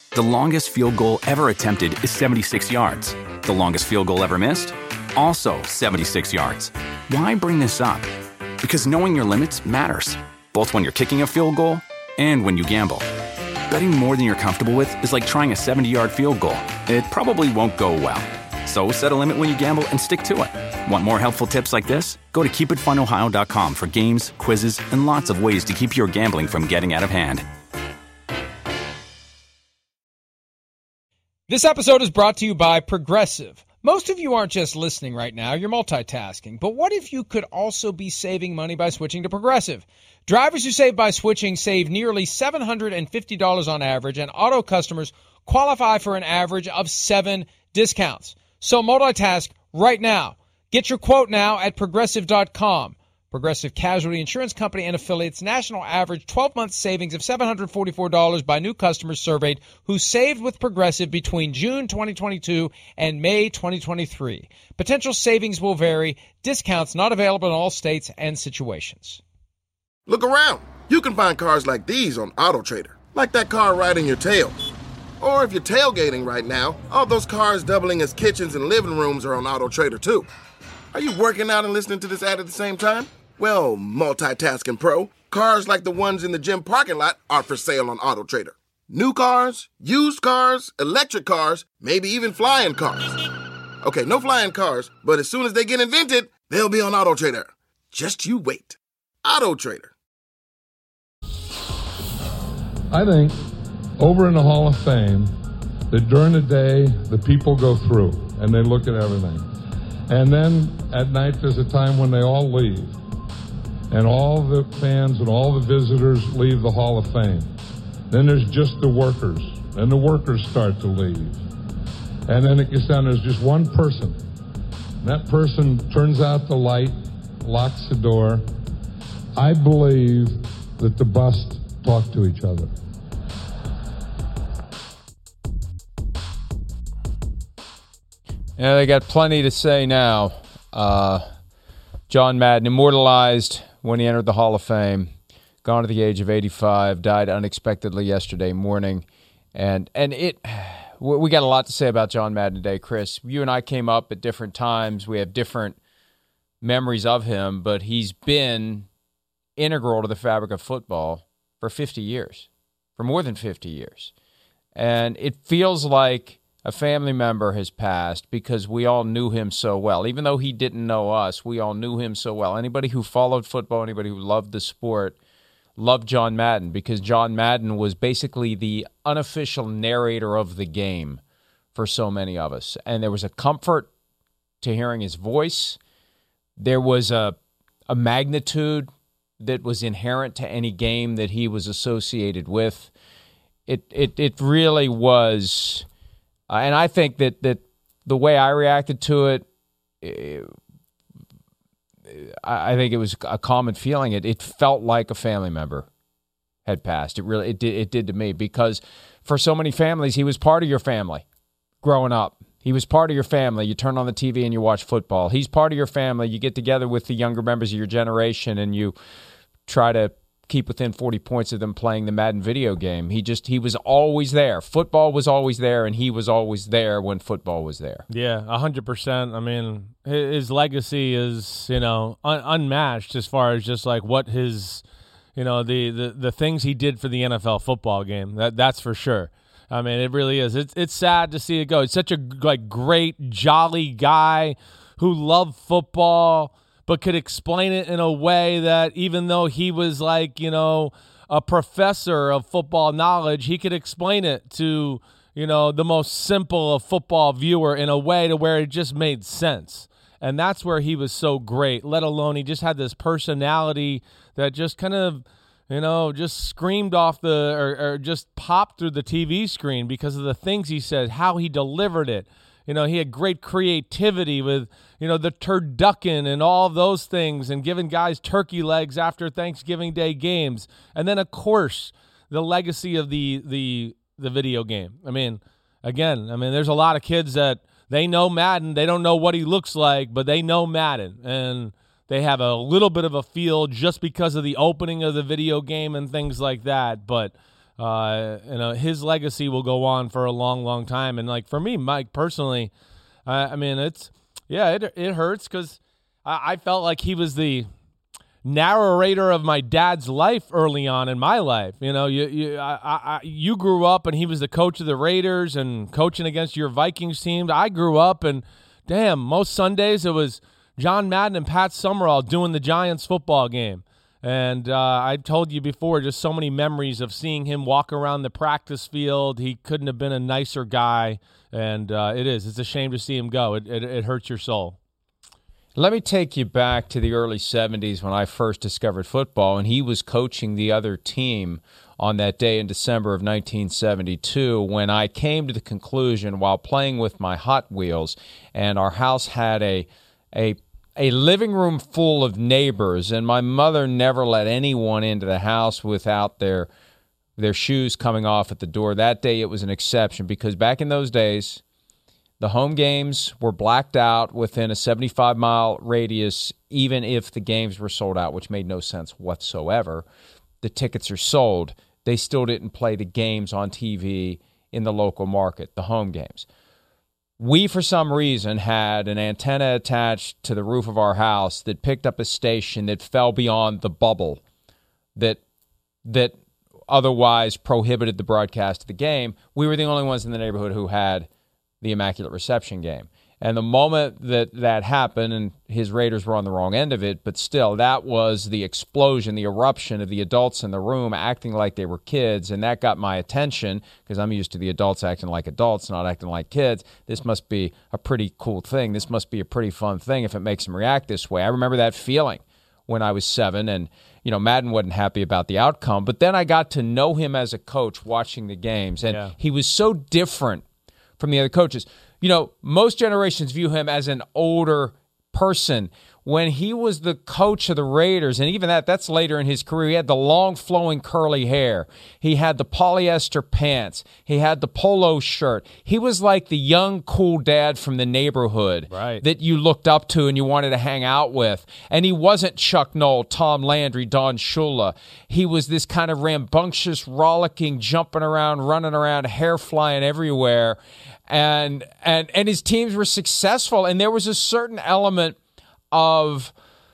The longest field goal ever attempted is 76 yards. The longest field goal ever missed? Also 76 yards. Why bring this up? Because knowing your limits matters, both when you're kicking a field goal and when you gamble. Betting more than you're comfortable with is like trying a 70-yard field goal. It probably won't go well. So set a limit when you gamble and stick to it. Want more helpful tips like this? Go to keepitfunohio.com for games, quizzes, and lots of ways to keep your gambling from getting out of hand. This episode is brought to you by Progressive. Most of you aren't just listening right now, you're multitasking. But what if you could also be saving money by switching to Progressive? Drivers who save by switching save nearly $750 on average, and auto customers qualify for an average of 7 discounts. So multitask right now. Get your quote now at Progressive.com. Progressive Casualty Insurance Company and affiliates national average 12-month savings of $744 by new customers surveyed who saved with Progressive between June 2022 and May 2023. Potential savings will vary. Discounts not available in all states and situations. Look around. You can find cars like these on AutoTrader, like that car riding your tail. Or if you're tailgating right now, all those cars doubling as kitchens and living rooms are on AutoTrader too. Are you working out and listening to this ad at the same time? Well, multitasking pro, cars like the ones in the gym parking lot are for sale on AutoTrader. New cars, used cars, electric cars, maybe even flying cars. Okay, no flying cars, but as soon as they get invented, they'll be on AutoTrader. Just you wait. AutoTrader. I think over in the Hall of Fame that during the day the people go through and they look at everything. And then at night there's a time when they all leave. And all the fans and all the visitors leave the Hall of Fame. Then there's just the workers. Then the workers start to leave. And then it gets down, there's just one person. And that person turns out the light, locks the door. I believe that the busts talk to each other. Yeah, they got plenty to say now. John Madden, immortalized when he entered the Hall of Fame, gone at the age of 85, died unexpectedly yesterday morning. And we got a lot to say about John Madden today, Chris. You and I came up at different times. We have different memories of him, but he's been integral to the fabric of football for 50 years, for more than 50 years. And it feels like a family member has passed because we all knew him so well. Even though he didn't know us, we all knew him so well. Anybody who followed football, anybody who loved the sport, loved John Madden because John Madden was basically the unofficial narrator of the game for so many of us. And there was a comfort to hearing his voice. There was a magnitude that was inherent to any game that he was associated with. It really was... and I think that the way I reacted to it, I think it was a common feeling. It felt like a family member had passed. It did to me because for so many families, he was part of your family growing up. He was part of your family. You turn on the TV and you watch football. He's part of your family. You get together with the younger members of your generation and you try to keep within 40 points of them playing the Madden video game. He was always there. Football was always there, and he was always there when football was there. Yeah, 100%. I mean, his legacy is, unmatched as far as just like what his, the things he did for the NFL football game. That's for sure. I mean, it really is. It's sad to see it go. He's such a great, jolly guy who loved football, but could explain it in a way that even though he was a professor of football knowledge, he could explain it to, the most simple of football viewer in a way to where it just made sense. And that's where he was so great, let alone he just had this personality that just kind of, just screamed off or just popped through the TV screen because of the things he said, how he delivered it. He had great creativity with, the turducken and all of those things and giving guys turkey legs after Thanksgiving Day games. And then, of course, the legacy of the video game. I mean, there's a lot of kids that they know Madden. They don't know what he looks like, but they know Madden. And they have a little bit of a feel just because of the opening of the video game and things like that. But his legacy will go on for a long, long time. And like for me, Mike, personally, it hurts because I felt like he was the narrator of my dad's life early on in my life. You grew up and he was the coach of the Raiders and coaching against your Vikings team. I grew up and damn, most Sundays it was John Madden and Pat Summerall doing the Giants football game. And I've told you before, just so many memories of seeing him walk around the practice field. He couldn't have been a nicer guy, and it's a shame to see him go. It hurts your soul. Let me take you back to the early 70s when I first discovered football, and he was coaching the other team on that day in December of 1972 when I came to the conclusion while playing with my Hot Wheels, and our house had a living room full of neighbors, and my mother never let anyone into the house without their shoes coming off at the door. That day it was an exception because back in those days, the home games were blacked out within a 75-mile radius, even if the games were sold out, which made no sense whatsoever. The tickets are sold. They still didn't play the games on TV in the local market, the home games. We, for some reason, had an antenna attached to the roof of our house that picked up a station that fell beyond the bubble that otherwise prohibited the broadcast of the game. We were the only ones in the neighborhood who had the Immaculate Reception game. And the moment that happened, and his Raiders were on the wrong end of it, but still, that was the explosion, the eruption of the adults in the room acting like they were kids, and that got my attention because I'm used to the adults acting like adults, not acting like kids. This must be a pretty cool thing. This must be a pretty fun thing if it makes them react this way. I remember that feeling when I was 7, and Madden wasn't happy about the outcome, but then I got to know him as a coach watching the games, and he was so different from the other coaches. Most generations view him as an older person. When he was the coach of the Raiders, and even that's later in his career, he had the long flowing curly hair. He had the polyester pants. He had the polo shirt. He was like the young, cool dad from the neighborhood that you looked up to and you wanted to hang out with. And he wasn't Chuck Noll, Tom Landry, Don Shula. He was this kind of rambunctious, rollicking, jumping around, running around, hair flying everywhere. And his teams were successful. And there was a certain element of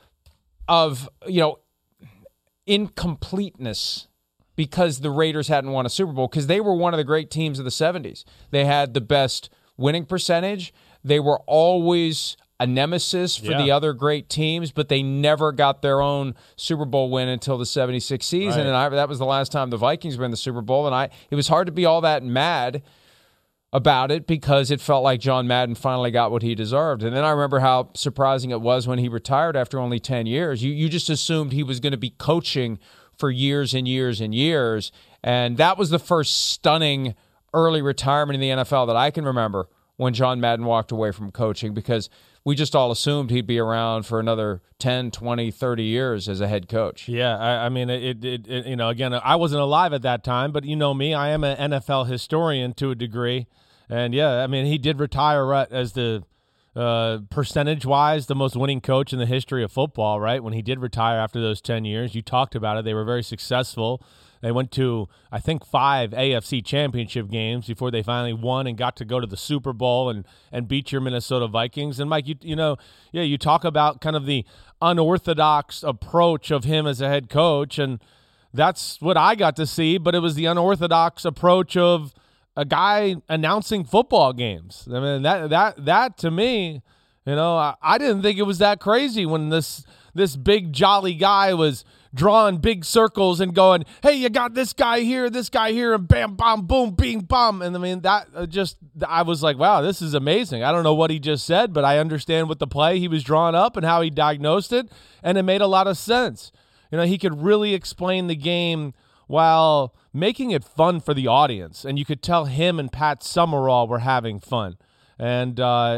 incompleteness because the Raiders hadn't won a Super Bowl because they were one of the great teams of the 70s. They had the best winning percentage. They were always a nemesis for the other great teams, but they never got their own Super Bowl win until the 76 season. Right. And that was the last time the Vikings were in the Super Bowl. And it was hard to be all that mad about it because it felt like John Madden finally got what he deserved. And then I remember how surprising it was when he retired after only 10 years. You just assumed he was going to be coaching for years and years and years. And that was the first stunning early retirement in the NFL that I can remember when John Madden walked away from coaching because we just all assumed he'd be around for another 10, 20, 30 years as a head coach. Yeah, I mean, again, I wasn't alive at that time, but you know me, I am an NFL historian to a degree. And, he did retire as the percentage-wise the most winning coach in the history of football, right? When he did retire after those 10 years, you talked about it. They were very successful. They went to, I think, 5 AFC championship games before they finally won and got to go to the Super Bowl and beat your Minnesota Vikings. And, Mike, you talk about kind of the unorthodox approach of him as a head coach, and that's what I got to see, but it was the unorthodox approach of a guy announcing football games. I mean, that to me, I didn't think it was that crazy when this big jolly guy was drawing big circles and going, hey, you got this guy here, and bam, bam, boom, bing, bam. And I mean, I was like, wow, this is amazing. I don't know what he just said, but I understand what the play he was drawing up and how he diagnosed it, and it made a lot of sense. He could really explain the game while making it fun for the audience, and you could tell him and Pat Summerall were having fun, and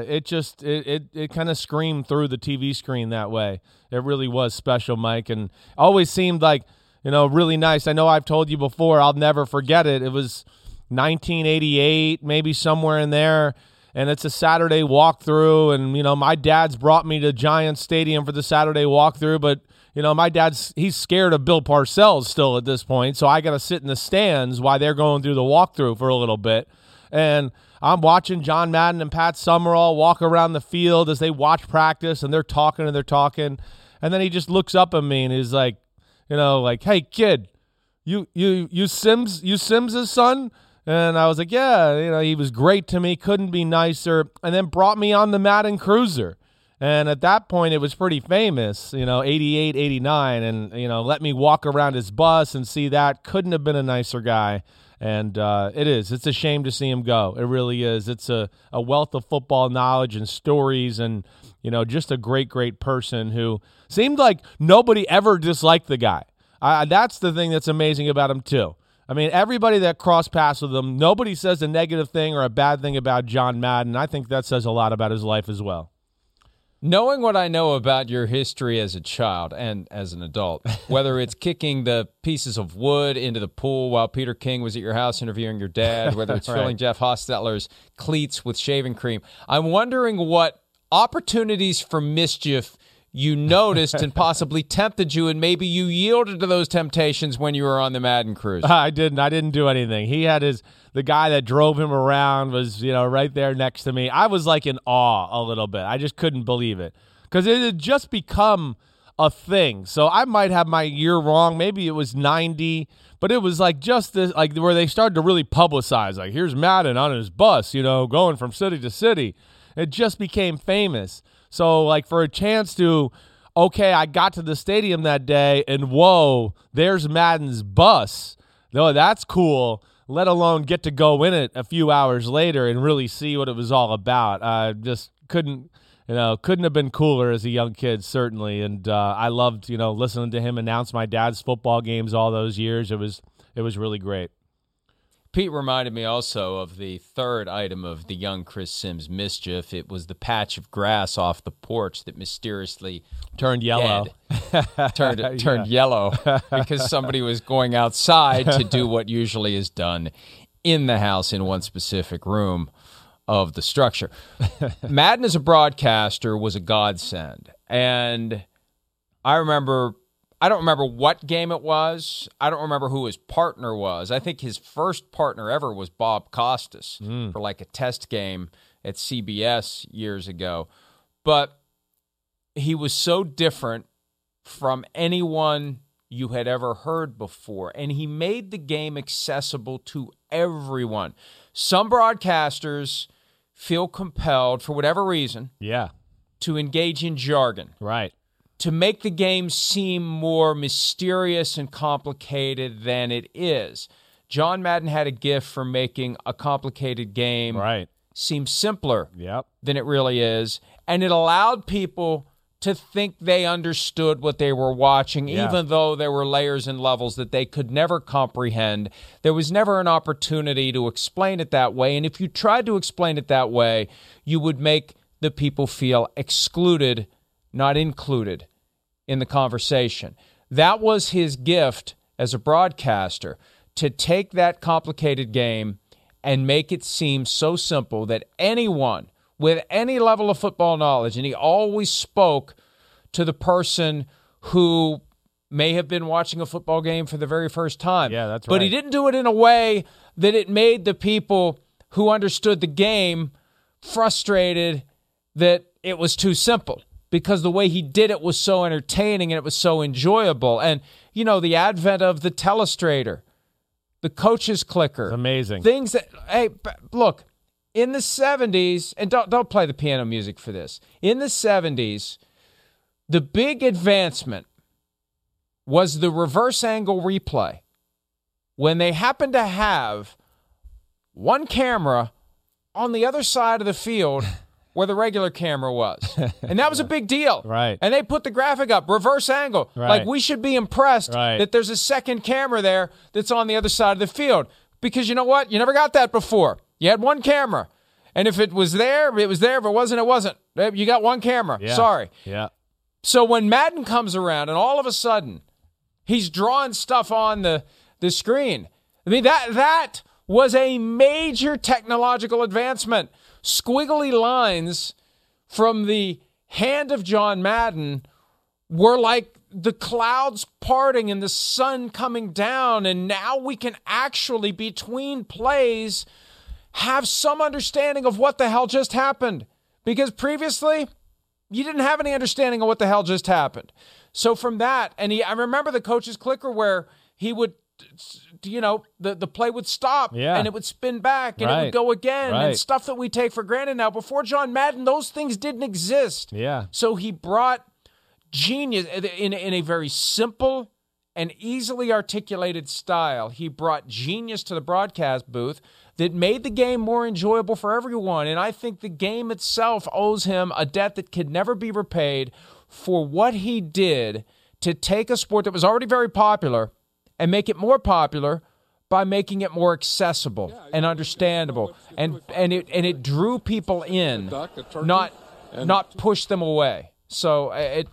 it kind of screamed through the TV screen that way. It really was special, Mike, and always seemed like really nice. I know I've told you before, I'll never forget it. It was 1988, maybe somewhere in there, and it's a Saturday walkthrough. And, you know, my dad's brought me to Giants Stadium for the Saturday walkthrough, but, you know, my he's scared of Bill Parcells still at this point, so I got to sit in the stands while they're going through the walkthrough for a little bit. And I'm watching John Madden and Pat Summerall walk around the field as they watch practice, and they're talking. And then he just looks up at me and he's like, you know, like, "Hey, kid, you Sims' son?" And I was like, "Yeah, you know, he was great to me, couldn't be nicer." And then brought me on the Madden Cruiser. And at that point, it was pretty famous, you know, 88, 89, and, you know, let me walk around his bus and see that. Couldn't have been a nicer guy. And it's a shame to see him go. It really is. It's a wealth of football knowledge and stories, and, you know, just a great, great person who seemed like nobody ever disliked the guy. That's the thing that's amazing about him, too. I mean, everybody that crossed paths with him, nobody says a negative thing or a bad thing about John Madden. I think that says a lot about his life as well. Knowing what I know about your history as a child and as an adult, whether it's kicking the pieces of wood into the pool while Peter King was at your house interviewing your dad, whether it's filling Jeff Hostetler's cleats with shaving cream, I'm wondering what opportunities for mischief you noticed and possibly tempted you, and maybe you yielded to those temptations when you were on the Madden Cruise. I didn't do anything. He had the guy that drove him around was, you know, right there next to me. I was like in awe a little bit. I just couldn't believe it because it had just become a thing. So I might have my year wrong. Maybe it was 90, but it was like just this, like where they started to really publicize, like, here's Madden on his bus, you know, going from city to city. It just became famous. So, like, for a chance to, okay, I got to the stadium that day, and whoa, there's Madden's bus. No, that's cool, let alone get to go in it a few hours later and really see what it was all about. I just couldn't have been cooler as a young kid, certainly. And I loved, you know, listening to him announce my dad's football games all those years. It was really great. Pete reminded me also of the third item of the young Chris Sims mischief. It was the patch of grass off the porch that mysteriously turned yellow. Turned yellow because somebody was going outside to do what usually is done in the house in one specific room of the structure. Madden as a broadcaster was a godsend. And I don't remember what game it was. I don't remember who his partner was. I think his first partner ever was Bob Costas for like a test game at CBS years ago. But he was so different from anyone you had ever heard before, and he made the game accessible to everyone. Some broadcasters feel compelled, for whatever reason, to engage in jargon. Right. To make the game seem more mysterious and complicated than it is. John Madden had a gift for making a complicated game seem simpler than it really is, and it allowed people to think they understood what they were watching, even though there were layers and levels that they could never comprehend. There was never an opportunity to explain it that way, and if you tried to explain it that way, you would make the people feel excluded, not included in the conversation. That was his gift as a broadcaster, to take that complicated game and make it seem so simple that anyone with any level of football knowledge, and he always spoke to the person who may have been watching a football game for the very first time. Yeah, that's right. But he didn't do it in a way that it made the people who understood the game frustrated that it was too simple, because the way he did it was so entertaining and it was so enjoyable. And, you know, the advent of the telestrator, the coach's clicker. It's amazing. Things that, hey, look, in the 70s, and don't play the piano music for this. In the 70s, the big advancement was the reverse angle replay, when they happened to have one camera on the other side of the field where the regular camera was. And that was a big deal. Right. And they put the graphic up, reverse angle. Right. Like, we should be impressed that there's a second camera there that's on the other side of the field. Because you know what? You never got that before. You had one camera. And if it was there, it was there. If it wasn't, it wasn't. You got one camera. Yeah. Sorry. Yeah. So when Madden comes around and all of a sudden he's drawing stuff on the screen, I mean, that was a major technological advancement. Squiggly lines from the hand of John Madden were like the clouds parting and the sun coming down, and now we can actually, between plays, have some understanding of what the hell just happened. Because previously, you didn't have any understanding of what the hell just happened. So from that, and I remember the coach's clicker where he would, the play would stop and it would spin back and it would go again and stuff that we take for granted now. Before John Madden, those things didn't exist. Yeah. So he brought genius in a very simple and easily articulated style. He brought genius to the broadcast booth that made the game more enjoyable for everyone. And I think the game itself owes him a debt that could never be repaid for what he did to take a sport that was already very popular and make it more popular by making it more accessible and understandable. And it drew people in, not push them away. So it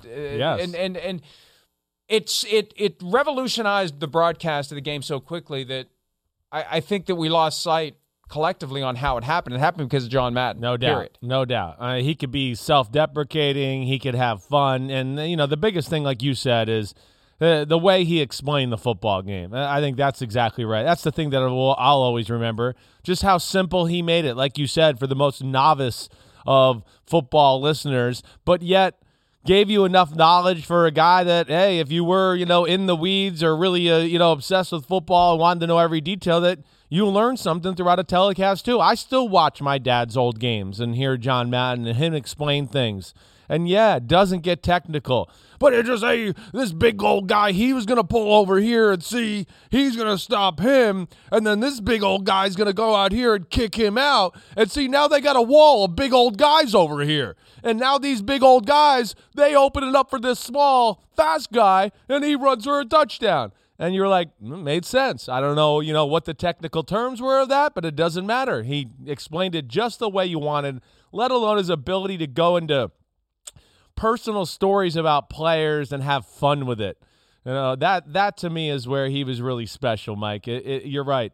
revolutionized the broadcast of the game so quickly that I think that we lost sight collectively on how it happened. It happened because of John Madden. No doubt. Period. No doubt. He could be self-deprecating. He could have fun. And, the biggest thing, like you said, is the way he explained the football game. I think that's exactly right. That's the thing that I'll always remember, just how simple he made it, like you said, for the most novice of football listeners, but yet gave you enough knowledge for a guy that, hey, if you were, in the weeds or really, obsessed with football and wanted to know every detail, that you learn something throughout a telecast too. I still watch my dad's old games and hear John Madden and him explain things. And yeah, it doesn't get technical. But it just, hey, this big old guy, he was going to pull over here and see, he's going to stop him. And then this big old guy's going to go out here and kick him out. And see, now they got a wall of big old guys over here. And now these big old guys, they open it up for this small, fast guy, and he runs for a touchdown. And you're like, made sense. I don't know, what the technical terms were of that, but it doesn't matter. He explained it just the way you wanted, let alone his ability to go into personal stories about players and have fun with it. That to me is where he was really special, Mike. You're right.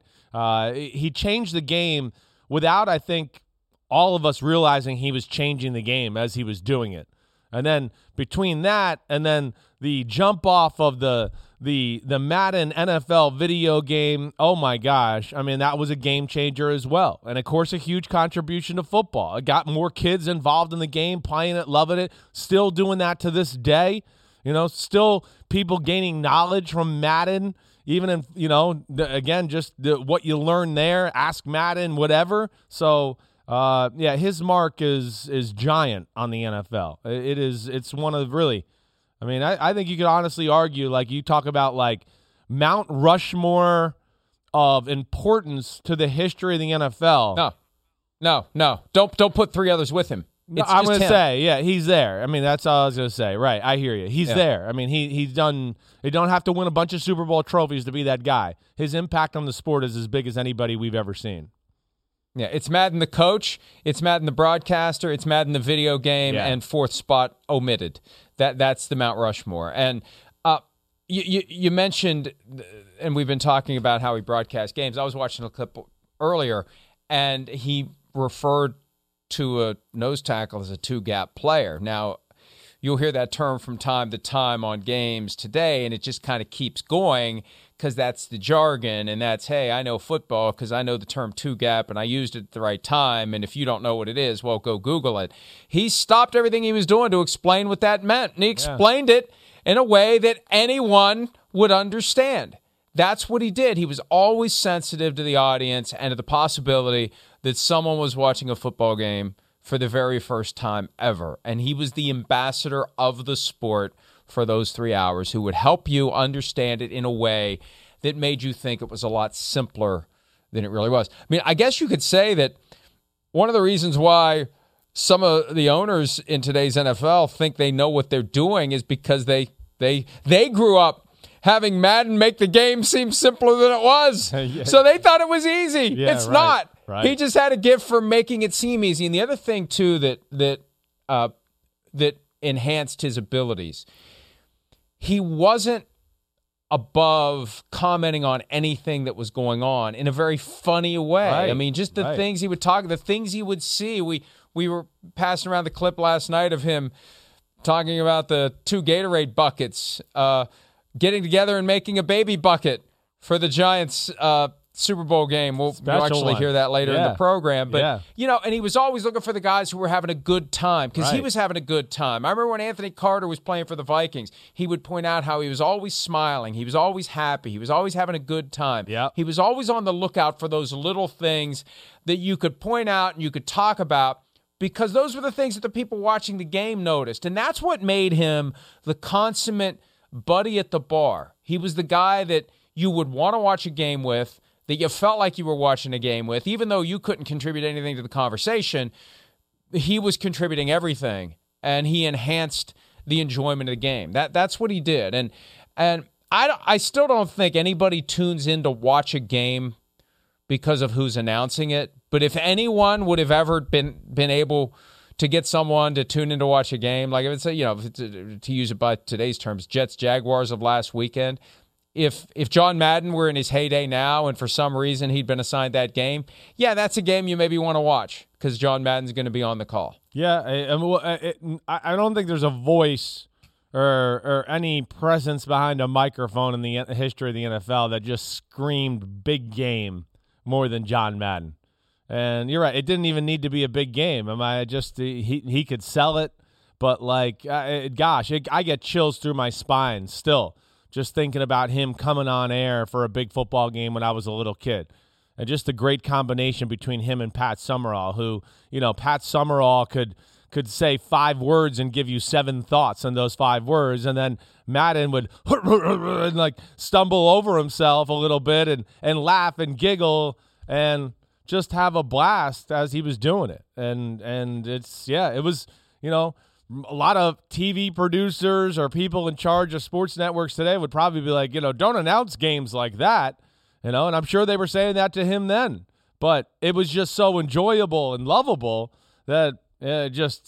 He changed the game without, I think, all of us realizing he was changing the game as he was doing it. And then between that and then the jump off of the Madden NFL video game, oh my gosh, I mean, that was a game changer as well. And of course, a huge contribution to football. It got more kids involved in the game, playing it, loving it, still doing that to this day. Still people gaining knowledge from Madden, even in, again, just what you learn there, ask Madden, whatever. So, his mark is giant on the NFL. It's one of really, I mean, I think you could honestly argue, like you talk about like Mount Rushmore of importance to the history of the NFL. No. Don't put three others with him. I'm going to say, yeah, he's there. I mean, that's all I was going to say. Right, I hear you. He's there. I mean, he's done. They don't have to win a bunch of Super Bowl trophies to be that guy. His impact on the sport is as big as anybody we've ever seen. Yeah, it's Madden the coach, it's Madden the broadcaster, it's Madden the video game, and fourth spot omitted. That's the Mount Rushmore. And you mentioned, and we've been talking about how he broadcasts games. I was watching a clip earlier, and he referred to a nose tackle as a two-gap player. Now, you'll hear that term from time to time on games today, and it just kind of keeps going because that's the jargon, and that's, hey, I know football because I know the term two-gap, and I used it at the right time, and if you don't know what it is, well, go Google it. He stopped everything he was doing to explain what that meant, and he explained it in a way that anyone would understand. That's what he did. He was always sensitive to the audience and to the possibility that someone was watching a football game for the very first time ever. And he was the ambassador of the sport for those 3 hours who would help you understand it in a way that made you think it was a lot simpler than it really was. I mean, I guess you could say that one of the reasons why some of the owners in today's NFL think they know what they're doing is because they grew up having Madden make the game seem simpler than it was. Yeah. So they thought it was easy. Yeah, it's not. Right. He just had a gift for making it seem easy. And the other thing, too, that enhanced his abilities, he wasn't above commenting on anything that was going on in a very funny way. Right. I mean, just the things he would talk, the things he would see. We were passing around the clip last night of him talking about the 2 Gatorade buckets, getting together and making a baby bucket for the Giants Super Bowl game. We'll actually hear that later in the program. But, and he was always looking for the guys who were having a good time because he was having a good time. I remember when Anthony Carter was playing for the Vikings, he would point out how he was always smiling. He was always happy. He was always having a good time. Yep. He was always on the lookout for those little things that you could point out and you could talk about because those were the things that the people watching the game noticed. And that's what made him the consummate buddy at the bar. He was the guy that you would want to watch a game with, that you felt like you were watching a game with, even though you couldn't contribute anything to the conversation. He was contributing everything, and he enhanced the enjoyment of the game. That's what he did. And I still don't think anybody tunes in to watch a game because of who's announcing it. But if anyone would have ever been able to get someone to tune in to watch a game, like if it's to use it by today's terms, Jets Jaguars of last weekend. If John Madden were in his heyday now and for some reason he'd been assigned that game, that's a game you maybe want to watch because John Madden's going to be on the call. Yeah, I don't think there's a voice or any presence behind a microphone in the history of the NFL that just screamed big game more than John Madden. And you're right, it didn't even need to be a big game. He could sell it, but I get chills through my spine still. Just thinking about him coming on air for a big football game when I was a little kid. And just the great combination between him and Pat Summerall, who, Pat Summerall could say 5 words and give you 7 thoughts on those 5 words. And then Madden would stumble over himself a little bit and laugh and giggle and just have a blast as he was doing it. And it was, a lot of TV producers or people in charge of sports networks today would probably be like, don't announce games like that, and I'm sure they were saying that to him then. But it was just so enjoyable and lovable that as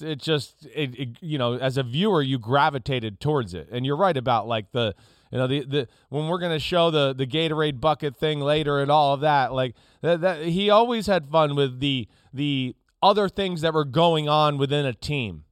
a viewer, you gravitated towards it. And you're right about the when we're going to show the Gatorade bucket thing later and all of that, that he always had fun with the other things that were going on within a team.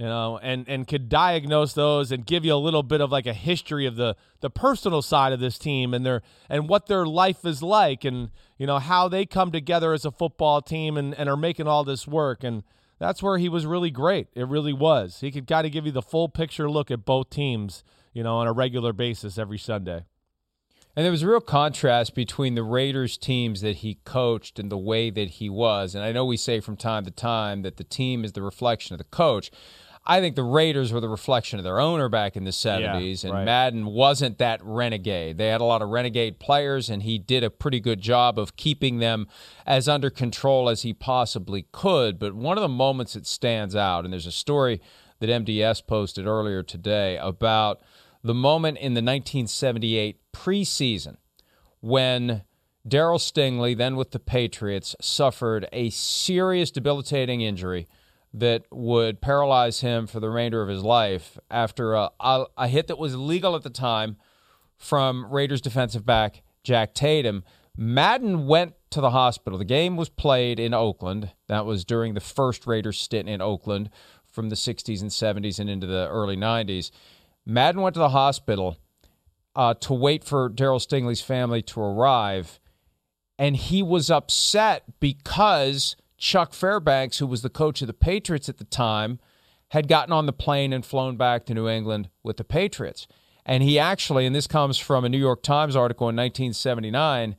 And could diagnose those and give you a little bit of a history of the personal side of this team and what their life is like and, how they come together as a football team and are making all this work. And that's where he was really great. It really was. He could kind of give you the full picture look at both teams, on a regular basis every Sunday. And there was a real contrast between the Raiders teams that he coached and the way that he was. And I know we say from time to time that the team is the reflection of the coach. I think the Raiders were the reflection of their owner back in the 70s, and Madden wasn't that renegade. They had a lot of renegade players, and he did a pretty good job of keeping them as under control as he possibly could. But one of the moments that stands out, and there's a story that MDS posted earlier today about the moment in the 1978 preseason when Darryl Stingley, then with the Patriots, suffered a serious debilitating injury that would paralyze him for the remainder of his life after a hit that was illegal at the time from Raiders defensive back Jack Tatum. Madden went to the hospital. The game was played in Oakland. That was during the first Raiders stint in Oakland from the 60s and 70s and into the early 90s. Madden went to the hospital to wait for Darryl Stingley's family to arrive, and he was upset because Chuck Fairbanks, who was the coach of the Patriots at the time, had gotten on the plane and flown back to New England with the Patriots. And he actually, and this comes from a New York Times article in 1979,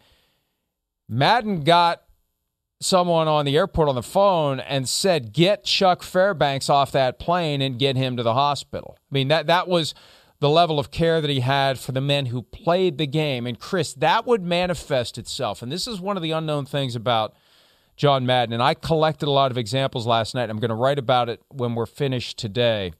Madden got someone on the airport on the phone and said, get Chuck Fairbanks off that plane and get him to the hospital. I mean, that was the level of care that he had for the men who played the game. And, Chris, that would manifest itself. And this is one of the unknown things about John Madden, and I collected a lot of examples last night. I'm going to write about it when we're finished today.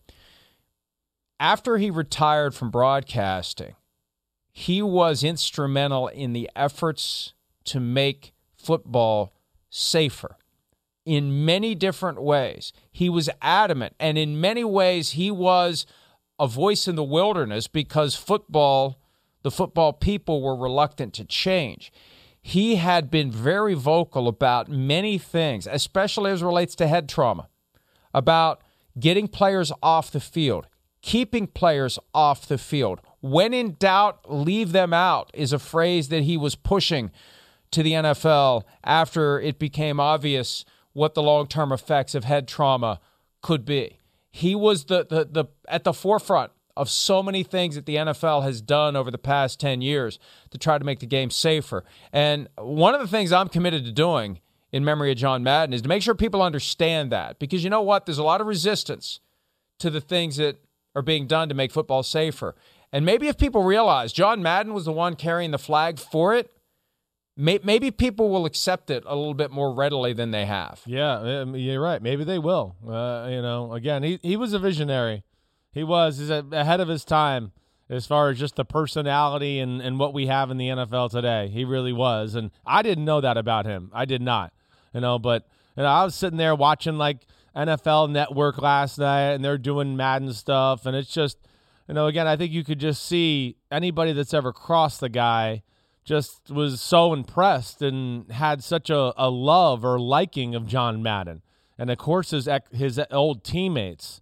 After he retired from broadcasting, he was instrumental in the efforts to make football safer in many different ways. He was adamant, and in many ways he was a voice in the wilderness because football, the football people were reluctant to change. He had been very vocal about many things, especially as it relates to head trauma, about getting players off the field, keeping players off the field. When in doubt, leave them out is a phrase that he was pushing to the NFL after it became obvious what the long-term effects of head trauma could be. He was at the forefront of so many things that the NFL has done over the past 10 years to try to make the game safer. And one of the things I'm committed to doing in memory of John Madden is to make sure people understand that. Because you know what? There's a lot of resistance to the things that are being done to make football safer. And maybe if people realize John Madden was the one carrying the flag for it, maybe people will accept it a little bit more readily than they have. Yeah, you're right. Maybe they will. Again, he was a visionary. He's ahead of his time as far as just the personality and what we have in the NFL today. He really was. And I didn't know that about him. I did not. But I was sitting there watching like NFL Network last night, and they're doing Madden stuff, and it's just, again, I think you could just see anybody that's ever crossed the guy just was so impressed and had such a love or liking of John Madden. And, of course, his old teammates,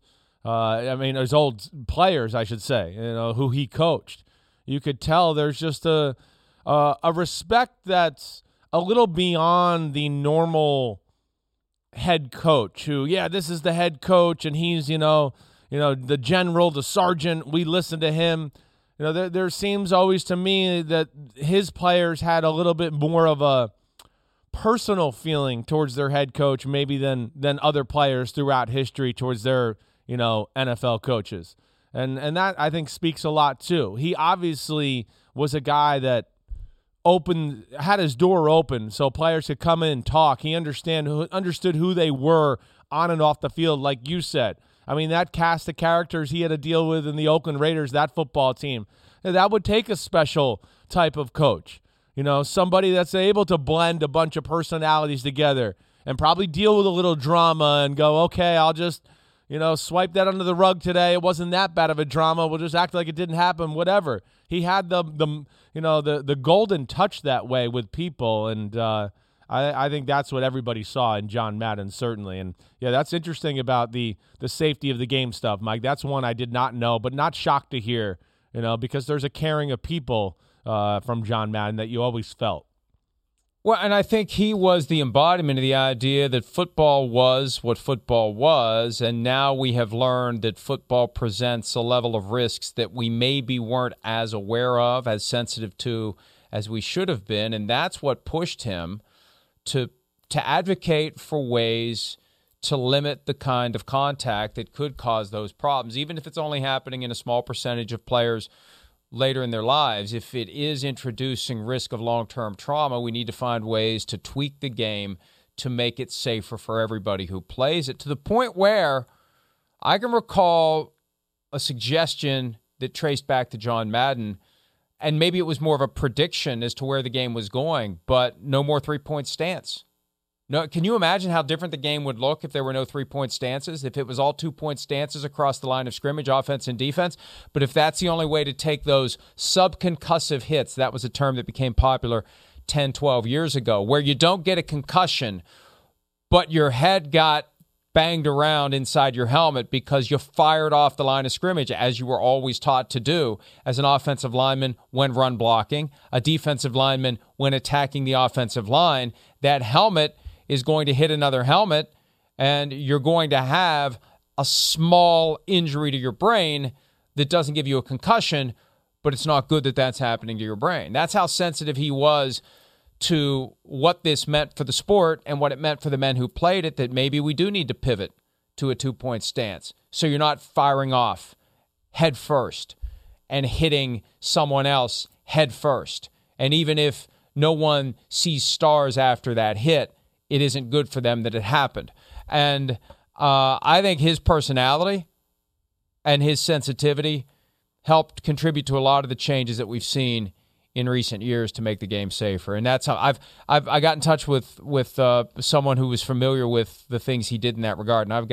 his old players, I should say, who he coached. You could tell there's just a respect that's a little beyond the normal head coach who, this is the head coach and he's, the general, the sergeant. We listen to him. There seems always to me that his players had a little bit more of a personal feeling towards their head coach maybe than other players throughout history towards their, NFL coaches. And that, I think, speaks a lot, too. He obviously was a guy that had his door open so players could come in and talk. He understood who they were on and off the field, like you said. I mean, that cast of characters he had to deal with in the Oakland Raiders, that football team, that would take a special type of coach. Somebody that's able to blend a bunch of personalities together and probably deal with a little drama and go, okay, I'll just, swipe that under the rug today. It wasn't that bad of a drama. We'll just act like it didn't happen, whatever. He had the golden touch that way with people, and I think that's what everybody saw in John Madden, certainly. And, that's interesting about the safety of the game stuff, Mike. That's one I did not know, but not shocked to hear, because there's a caring of people from John Madden that you always felt. Well, and I think he was the embodiment of the idea that football was what football was, and now we have learned that football presents a level of risks that we maybe weren't as aware of, as sensitive to as we should have been, and that's what pushed him to advocate for ways to limit the kind of contact that could cause those problems, even if it's only happening in a small percentage of players later in their lives. If it is introducing risk of long-term trauma, we need to find ways to tweak the game to make it safer for everybody who plays it, to the point where I can recall a suggestion that traced back to John Madden, and maybe it was more of a prediction as to where the game was going, but no more three-point stance. No, can you imagine how different the game would look if there were no three-point stances, if it was all two-point stances across the line of scrimmage, offense and defense? But if that's the only way to take those subconcussive hits, that was a term that became popular 10, 12 years ago, where you don't get a concussion, but your head got banged around inside your helmet because you fired off the line of scrimmage, as you were always taught to do as an offensive lineman when run blocking, a defensive lineman when attacking the offensive line. That helmet is going to hit another helmet, and you're going to have a small injury to your brain that doesn't give you a concussion, but it's not good that that's happening to your brain. That's how sensitive he was to what this meant for the sport and what it meant for the men who played it, that maybe we do need to pivot to a two-point stance so you're not firing off head first and hitting someone else head first. And even if no one sees stars after that hit, it isn't good for them that it happened. And I think his personality and his sensitivity helped contribute to a lot of the changes that we've seen in recent years to make the game safer. And that's how I got in touch with someone who was familiar with the things he did in that regard. And I've got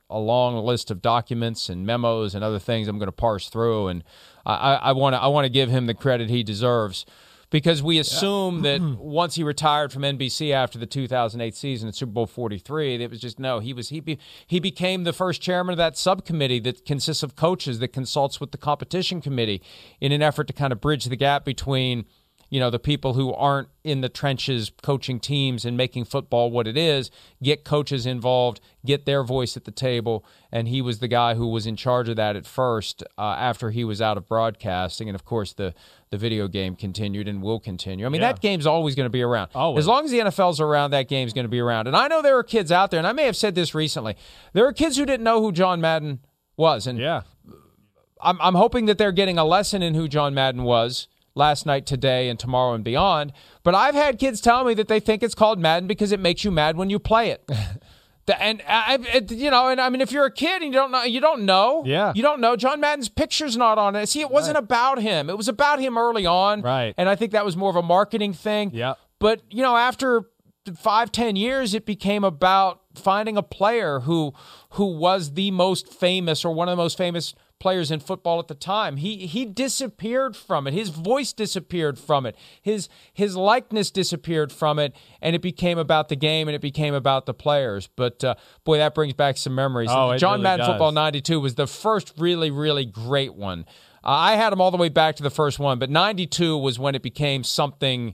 a long list of documents and memos and other things I'm going to parse through, and I want to give him the credit he deserves. Because we assume that once he retired from NBC after the 2008 season at Super Bowl 43, it was just no. He became the first chairman of that subcommittee that consists of coaches that consults with the competition committee in an effort to kind of bridge the gap between, the people who aren't in the trenches coaching teams and making football what it is, get coaches involved, get their voice at the table. And he was the guy who was in charge of that at first after he was out of broadcasting. And, of course, the video game continued and will continue. I mean, that game's always going to be around. Always. As long as the NFL's around, that game's going to be around. And I know there are kids out there, and I may have said this recently, there are kids who didn't know who John Madden was. And I'm hoping that they're getting a lesson in who John Madden was last night, today, and tomorrow and beyond. But I've had kids tell me that they think it's called Madden because it makes you mad when you play it. And I mean, if you're a kid and you don't know. Yeah. You don't know. John Madden's picture's not on it. See, it wasn't about him. It was about him early on. Right. And I think that was more of a marketing thing. Yeah. But, after 5-10 years, it became about finding a player who was the most famous or one of the most famous players in football at the time. He disappeared from it. His voice disappeared from it. His likeness disappeared from it, and it became about the game and it became about the players. But boy, that brings back some memories. John really Madden does. Football 92 was the first really, really great one. I had him all the way back to the first one, but 92 was when it became something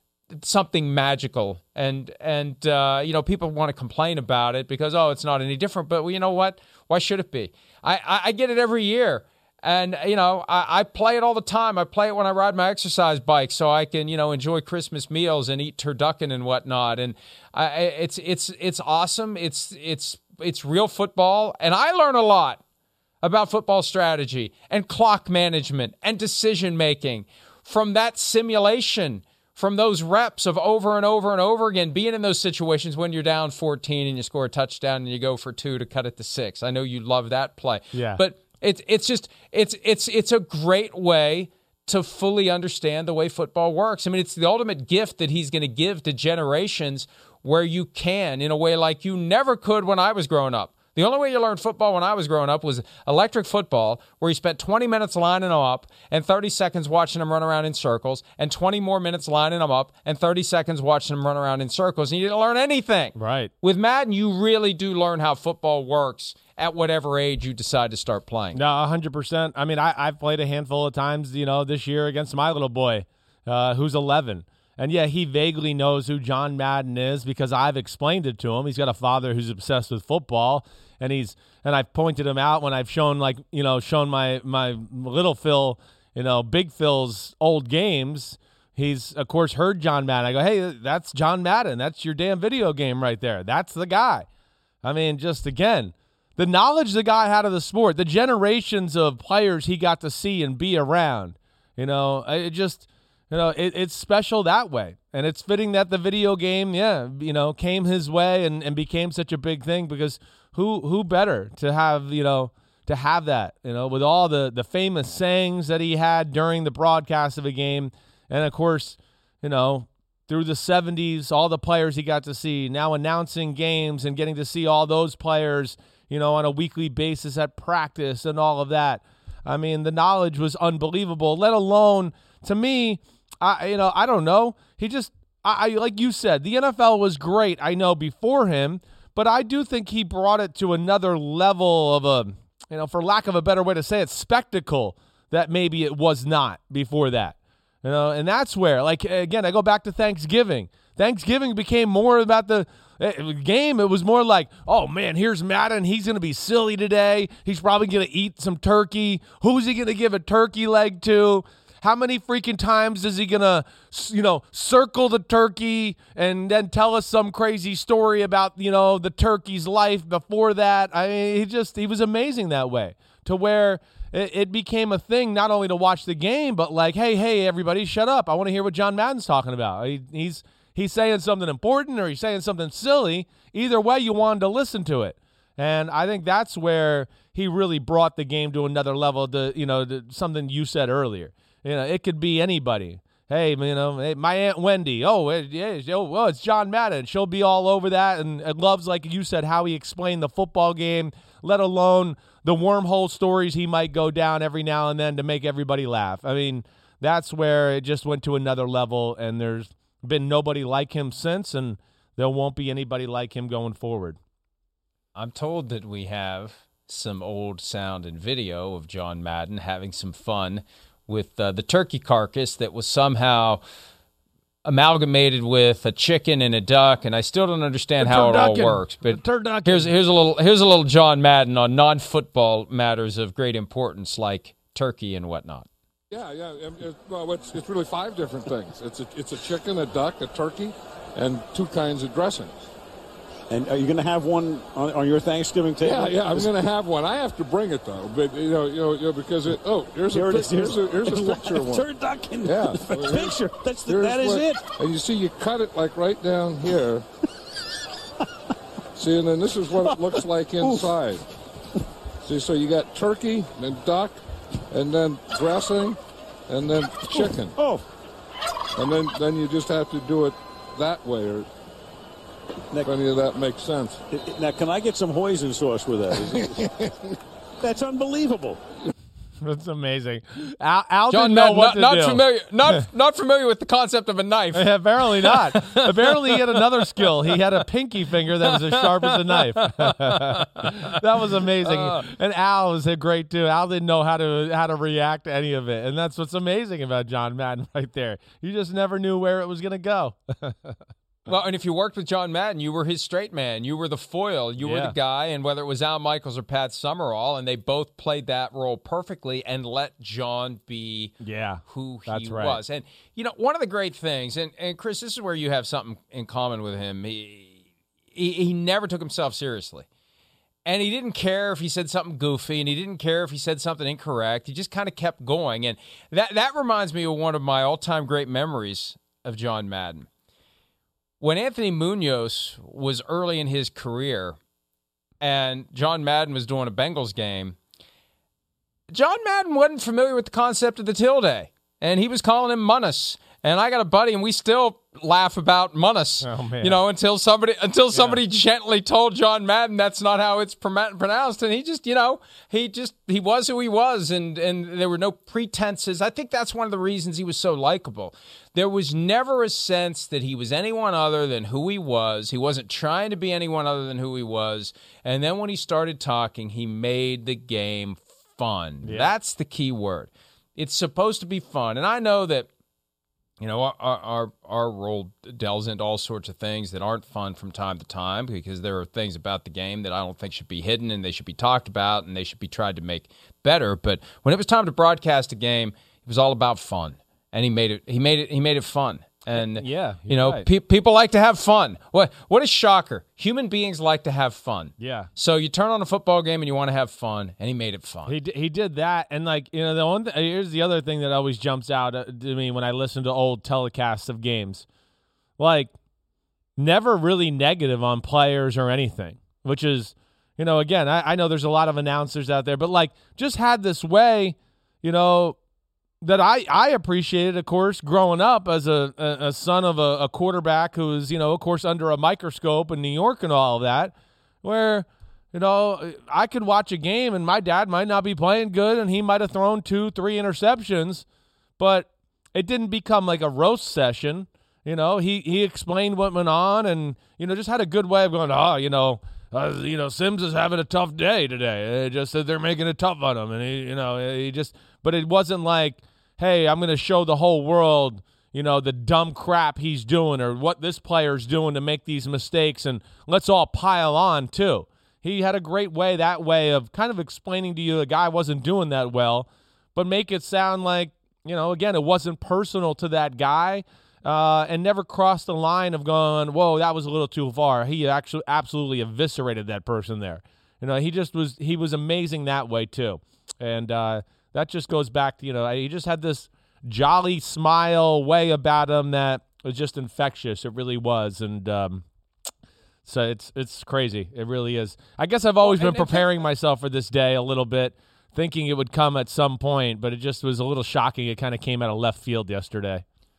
magical, and people want to complain about it because it's not any different. But you know what? Why should it be? I get it every year, and I play it all the time. I play it when I ride my exercise bike, so I can enjoy Christmas meals and eat turducken and whatnot. And it's awesome. It's real football, and I learn a lot about football strategy and clock management and decision making from that simulation. From those reps of over and over and over again, being in those situations when you're down 14 and you score a touchdown and you go for 2 to cut it to 6. I know you love that play. Yeah. But it's a great way to fully understand the way football works. I mean, it's the ultimate gift that he's going to give to generations where you can in a way like you never could when I was growing up. The only way you learned football when I was growing up was electric football, where you spent 20 minutes lining them up and 30 seconds watching them run around in circles, and 20 more minutes lining them up and 30 seconds watching them run around in circles, and you didn't learn anything. Right. With Madden, you really do learn how football works at whatever age you decide to start playing. No, 100%. I mean, I've played a handful of times, this year against my little boy, who's 11. And yeah, he vaguely knows who John Madden is because I've explained it to him. He's got a father who's obsessed with football, and I've pointed him out when I've shown my little Phil, Big Phil's old games. He's of course heard John Madden. I go, hey, that's John Madden. That's your damn video game right there. That's the guy. I mean, just again, the knowledge the guy had of the sport, the generations of players he got to see and be around. It's special that way. And it's fitting that the video game, came his way and became such a big thing because who better to have, that, with all the famous sayings that he had during the broadcast of a game. And, of course, through the 70s, all the players he got to see, now announcing games and getting to see all those players, on a weekly basis at practice and all of that. I mean, the knowledge was unbelievable, let alone, to me, I don't know. He just, like you said, the NFL was great, I know, before him, but I do think he brought it to another level of for lack of a better way to say it, spectacle that maybe it was not before that. And that's where, again, I go back to Thanksgiving. Thanksgiving became more about the game. It was more like, oh, man, here's Madden. He's going to be silly today. He's probably going to eat some turkey. Who's he going to give a turkey leg to? How many freaking times is he going to, circle the turkey and then tell us some crazy story about, the turkey's life before that? I mean, he was amazing that way, to where it became a thing not only to watch the game, but like, hey, everybody, shut up. I want to hear what John Madden's talking about. He's saying something important or he's saying something silly. Either way, you wanted to listen to it. And I think that's where he really brought the game to another level, to something you said earlier. It could be anybody. hey, hey, my Aunt Wendy. It's John Madden. She'll be all over that and loves, like you said, how he explained the football game, let alone the wormhole stories he might go down every now and then to make everybody laugh. I mean, that's where it just went to another level, and there's been nobody like him since, and there won't be anybody like him going forward. I'm told that we have some old sound and video of John Madden having some fun with the turkey carcass that was somehow amalgamated with a chicken and a duck, and I still don't understand how it all works. But here's a little John Madden on non-football matters of great importance like turkey and whatnot. Yeah. Well, it's really 5 different things. It's a chicken, a duck, a turkey, and 2 kinds of dressings. And are you going to have one on your Thanksgiving table? Yeah, I'm going to have one. I have to bring it though, but because here's a picture of one. Turducken. Yeah, picture. That is it. And you see, you cut it like right down here. See, and then this is what it looks like inside. See, so you got turkey and duck, and then dressing, and then chicken. And then you just have to do it that way, or if any of that makes sense. Now, can I get some hoisin sauce with that? That's unbelievable. That's amazing. Al John didn't know what to do. Familiar, not familiar with the concept of a knife. Apparently not. Apparently he had another skill. He had a pinky finger that was as sharp as a knife. That was amazing. And Al was great too. Al didn't know how to react to any of it, and that's what's amazing about John Madden right there. You just never knew where it was going to go. Well, and if you worked with John Madden, you were his straight man. You were the foil. You were the guy, and whether it was Al Michaels or Pat Summerall, and they both played that role perfectly and let John be who he was. And, one of the great things, and Chris, this is where you have something in common with him. He never took himself seriously. And he didn't care if he said something goofy, and he didn't care if he said something incorrect. He just kind of kept going. And that reminds me of one of my all-time great memories of John Madden. When Anthony Munoz was early in his career and John Madden was doing a Bengals game, John Madden wasn't familiar with the concept of the tilde, and he was calling him Munnis. And I got a buddy, and we still laugh about Munnis, until somebody gently told John Madden that's not how it's pronounced, and he was who he was, and there were no pretenses. I think that's one of the reasons he was so likable. There was never a sense that he was anyone other than who he was. He wasn't trying to be anyone other than who he was, and then when he started talking, he made the game fun. Yeah. That's the key word. It's supposed to be fun, and I know that our role delves into all sorts of things that aren't fun from time to time because there are things about the game that I don't think should be hidden and they should be talked about and they should be tried to make better. But when it was time to broadcast a game, it was all about fun, and he made it fun. And right. People like to have fun. What a shocker! Human beings like to have fun. Yeah. So you turn on a football game and you want to have fun, and he made it fun. He did that, and here's the other thing that always jumps out to me when I listen to old telecasts of games, never really negative on players or anything, which is, again, I know there's a lot of announcers out there, but just had this way, that I appreciated, of course, growing up as a son of a quarterback who was, of course, under a microscope in New York and all of that, where, I could watch a game and my dad might not be playing good and he might have thrown 2-3 interceptions, but it didn't become like a roast session. He explained what went on and, just had a good way of going, Sims is having a tough day today. It just said they're making it tough on him. And but it wasn't like, hey, I'm going to show the whole world, the dumb crap he's doing or what this player's doing to make these mistakes, and let's all pile on too. He had a great way of kind of explaining to you the guy wasn't doing that well, but make it sound like, again, it wasn't personal to that guy, and never crossed the line of going, whoa, that was a little too far. He actually absolutely eviscerated that person there. He was amazing that way too. And that just goes back to, he just had this jolly smile way about him that was just infectious. It really was. And so it's crazy. It really is. I guess I've always been preparing myself for this day a little bit, thinking it would come at some point, but it just was a little shocking. It kind of came out of left field yesterday.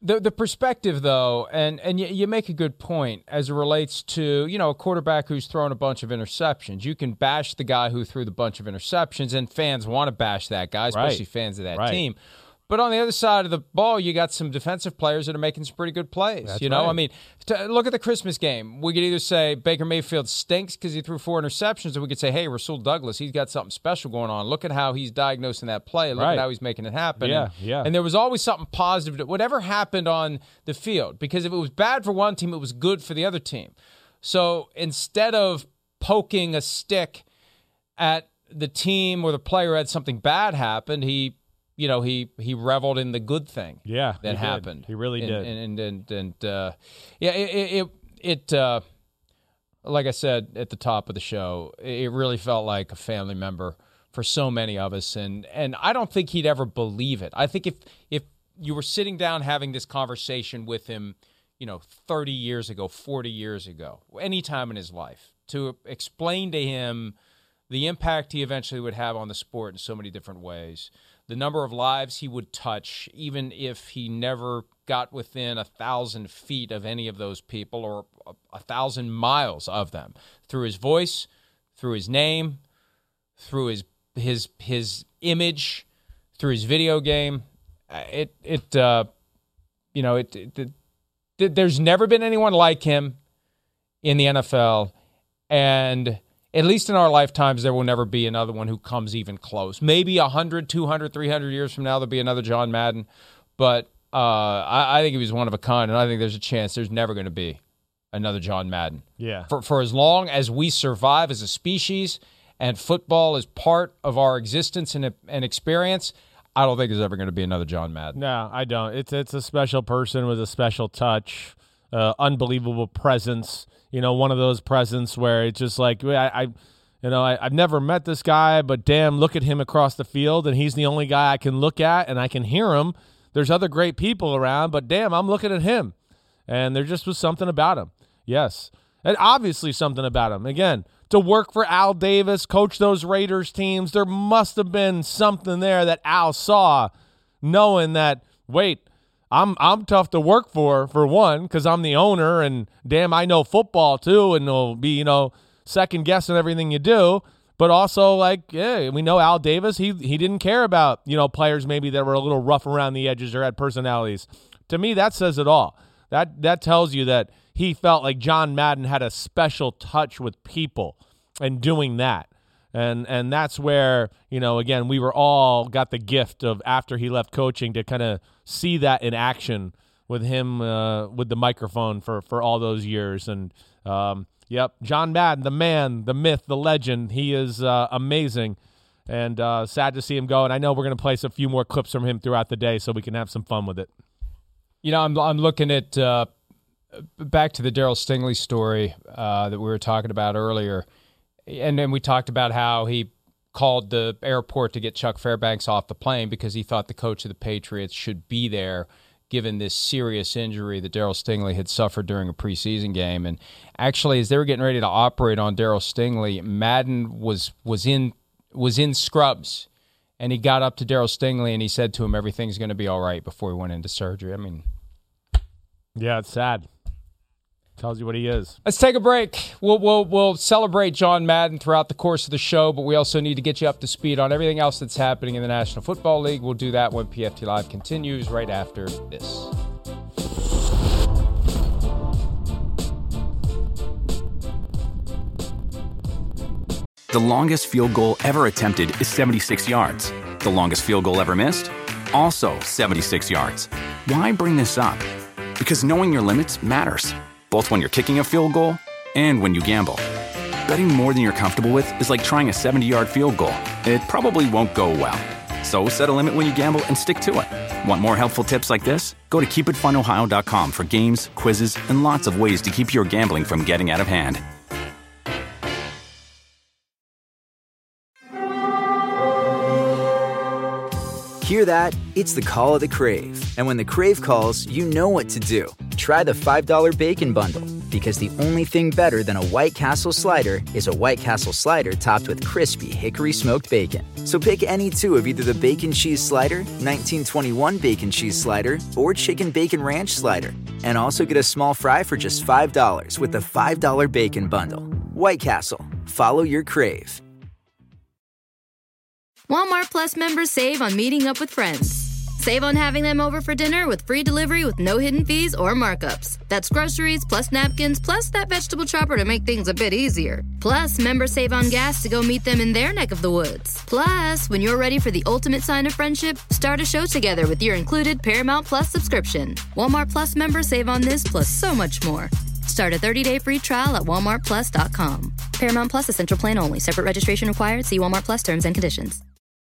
The perspective, though, and you make a good point as it relates to, a quarterback who's thrown a bunch of interceptions. You can bash the guy who threw the bunch of interceptions, and fans want to bash that guy, especially fans of that team. But on the other side of the ball, you got some defensive players that are making some pretty good plays. That's right. I mean, look at the Christmas game. We could either say Baker Mayfield stinks because he threw 4 interceptions, or we could say, hey, Rasul Douglas, he's got something special going on. Look at how he's diagnosing that play. Look at how he's making it happen. And there was always something positive to whatever happened on the field, because if it was bad for one team, it was good for the other team. So instead of poking a stick at the team or the player who had something bad happen, he reveled in the good thing that happened. He really did. It like I said at the top of the show, it really felt like a family member for so many of us. And I don't think he'd ever believe it. I think if you were sitting down having this conversation with him, 30 years ago, 40 years ago, any time in his life, to explain to him the impact he eventually would have on the sport in so many different ways, the number of lives he would touch, even if he never got within 1,000 feet of any of those people or 1,000 miles of them, through his voice, through his name, through his image, through his video game. There's never been anyone like him in the NFL, and at least in our lifetimes, there will never be another one who comes even close. Maybe 100, 200, 300 years from now, there'll be another John Madden. But I think he was one of a kind, and I think there's a chance there's never going to be another John Madden. Yeah. For as long as we survive as a species and football is part of our existence and experience, I don't think there's ever going to be another John Madden. No, I don't. It's a special person with a special touch, unbelievable presence. One of those presents where it's just like, I've never met this guy, but damn, look at him across the field, and he's the only guy I can look at, and I can hear him. There's other great people around, but damn, I'm looking at him. And there just was something about him. Yes. And obviously something about him. Again, to work for Al Davis, coach those Raiders teams, there must have been something there that Al saw, knowing that, wait, I'm tough to work for one, because I'm the owner, and damn, I know football too, and it'll be, second guessing everything you do. But also, we know Al Davis, he didn't care about, players maybe that were a little rough around the edges or had personalities. To me, that says it all. That tells you that he felt like John Madden had a special touch with people and doing that. And that's where, again, we were all got the gift of, after he left coaching, to kind of see that in action with him with the microphone for all those years. And, John Madden, the man, the myth, the legend, he is amazing. And sad to see him go. And I know we're going to play a few more clips from him throughout the day so we can have some fun with it. I'm looking at back to the Darryl Stingley story that we were talking about earlier. And then we talked about how he called the airport to get Chuck Fairbanks off the plane because he thought the coach of the Patriots should be there, given this serious injury that Darryl Stingley had suffered during a preseason game. And actually, as they were getting ready to operate on Darryl Stingley, Madden was in scrubs, and he got up to Darryl Stingley and he said to him, "Everything's going to be all right," before he went into surgery. I mean, yeah, it's sad. Tells you what he is. Let's take a break. We'll celebrate John Madden throughout the course of the show, but we also need to get you up to speed on everything else that's happening in the National Football League. We'll do that when PFT Live continues right after this. The longest field goal ever attempted is 76 yards. The longest field goal ever missed? Also 76 yards. Why bring this up? Because knowing your limits matters, both when you're kicking a field goal and when you gamble. Betting more than you're comfortable with is like trying a 70-yard field goal. It probably won't go well. So set a limit when you gamble and stick to it. Want more helpful tips like this? Go to keepitfunohio.com for games, quizzes, and lots of ways to keep your gambling from getting out of hand. Hear that? It's the call of the Crave. And when the Crave calls, you know what to do. try the $5 Bacon Bundle, because the only thing better than a White Castle slider is a White Castle slider topped with crispy hickory smoked bacon. So pick any two of either the Bacon Cheese Slider, 1921 Bacon Cheese Slider, or Chicken Bacon Ranch Slider. And also get a small fry for just $5 with the $5 Bacon Bundle. White Castle. Follow your crave. Walmart Plus members save on meeting up with friends. Save on having them over for dinner with free delivery with no hidden fees or markups. That's groceries, plus napkins, plus that vegetable chopper to make things a bit easier. Plus, members save on gas to go meet them in their neck of the woods. Plus, when you're ready for the ultimate sign of friendship, start a show together with your included Paramount Plus subscription. Walmart Plus members save on this plus so much more. Start a 30-day free trial at walmartplus.com. Paramount Plus Essential Plan only. Separate registration required. See Walmart Plus terms and conditions.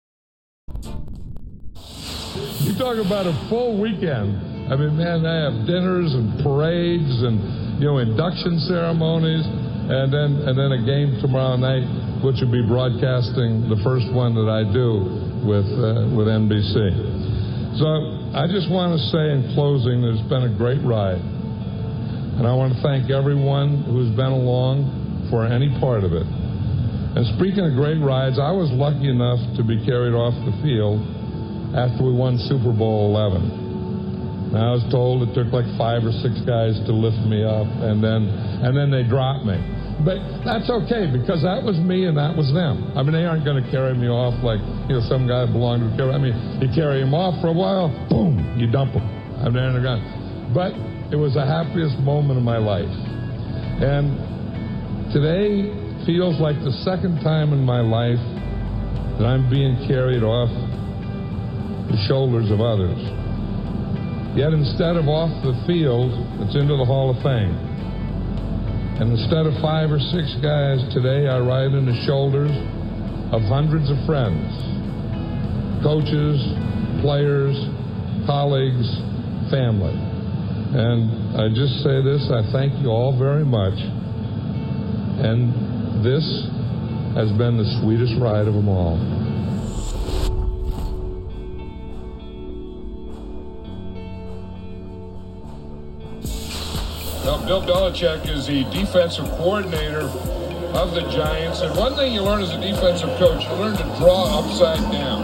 You talk about a full weekend. I mean, man, I have dinners and parades and, induction ceremonies, and then a game tomorrow night, which will be broadcasting the first one that I do with NBC. So I just want to say in closing, there's been a great ride. And I want to thank everyone who's been along for any part of it. And speaking of great rides, I was lucky enough to be carried off the field after we won Super Bowl 11. Now, I was told it took like 5 or 6 guys to lift me up, and then they dropped me. But that's okay, because that was me and that was them. I mean, they aren't going to carry me off like, some guy belonged to carry. I mean, you carry him off for a while, boom, you dump him. I'm there in the gun. But it was the happiest moment of my life. And today feels like the second time in my life that I'm being carried off the shoulders of others. Yet instead of off the field, it's into the Hall of Fame. And instead of 5 or 6 guys today, I ride in the shoulders of hundreds of friends, coaches, players, colleagues, family. And I just say this, I thank you all very much. And this has been the sweetest ride of them all. Now, Bill Belichick is the defensive coordinator of the Giants. And one thing you learn as a defensive coach, you learn to draw upside down.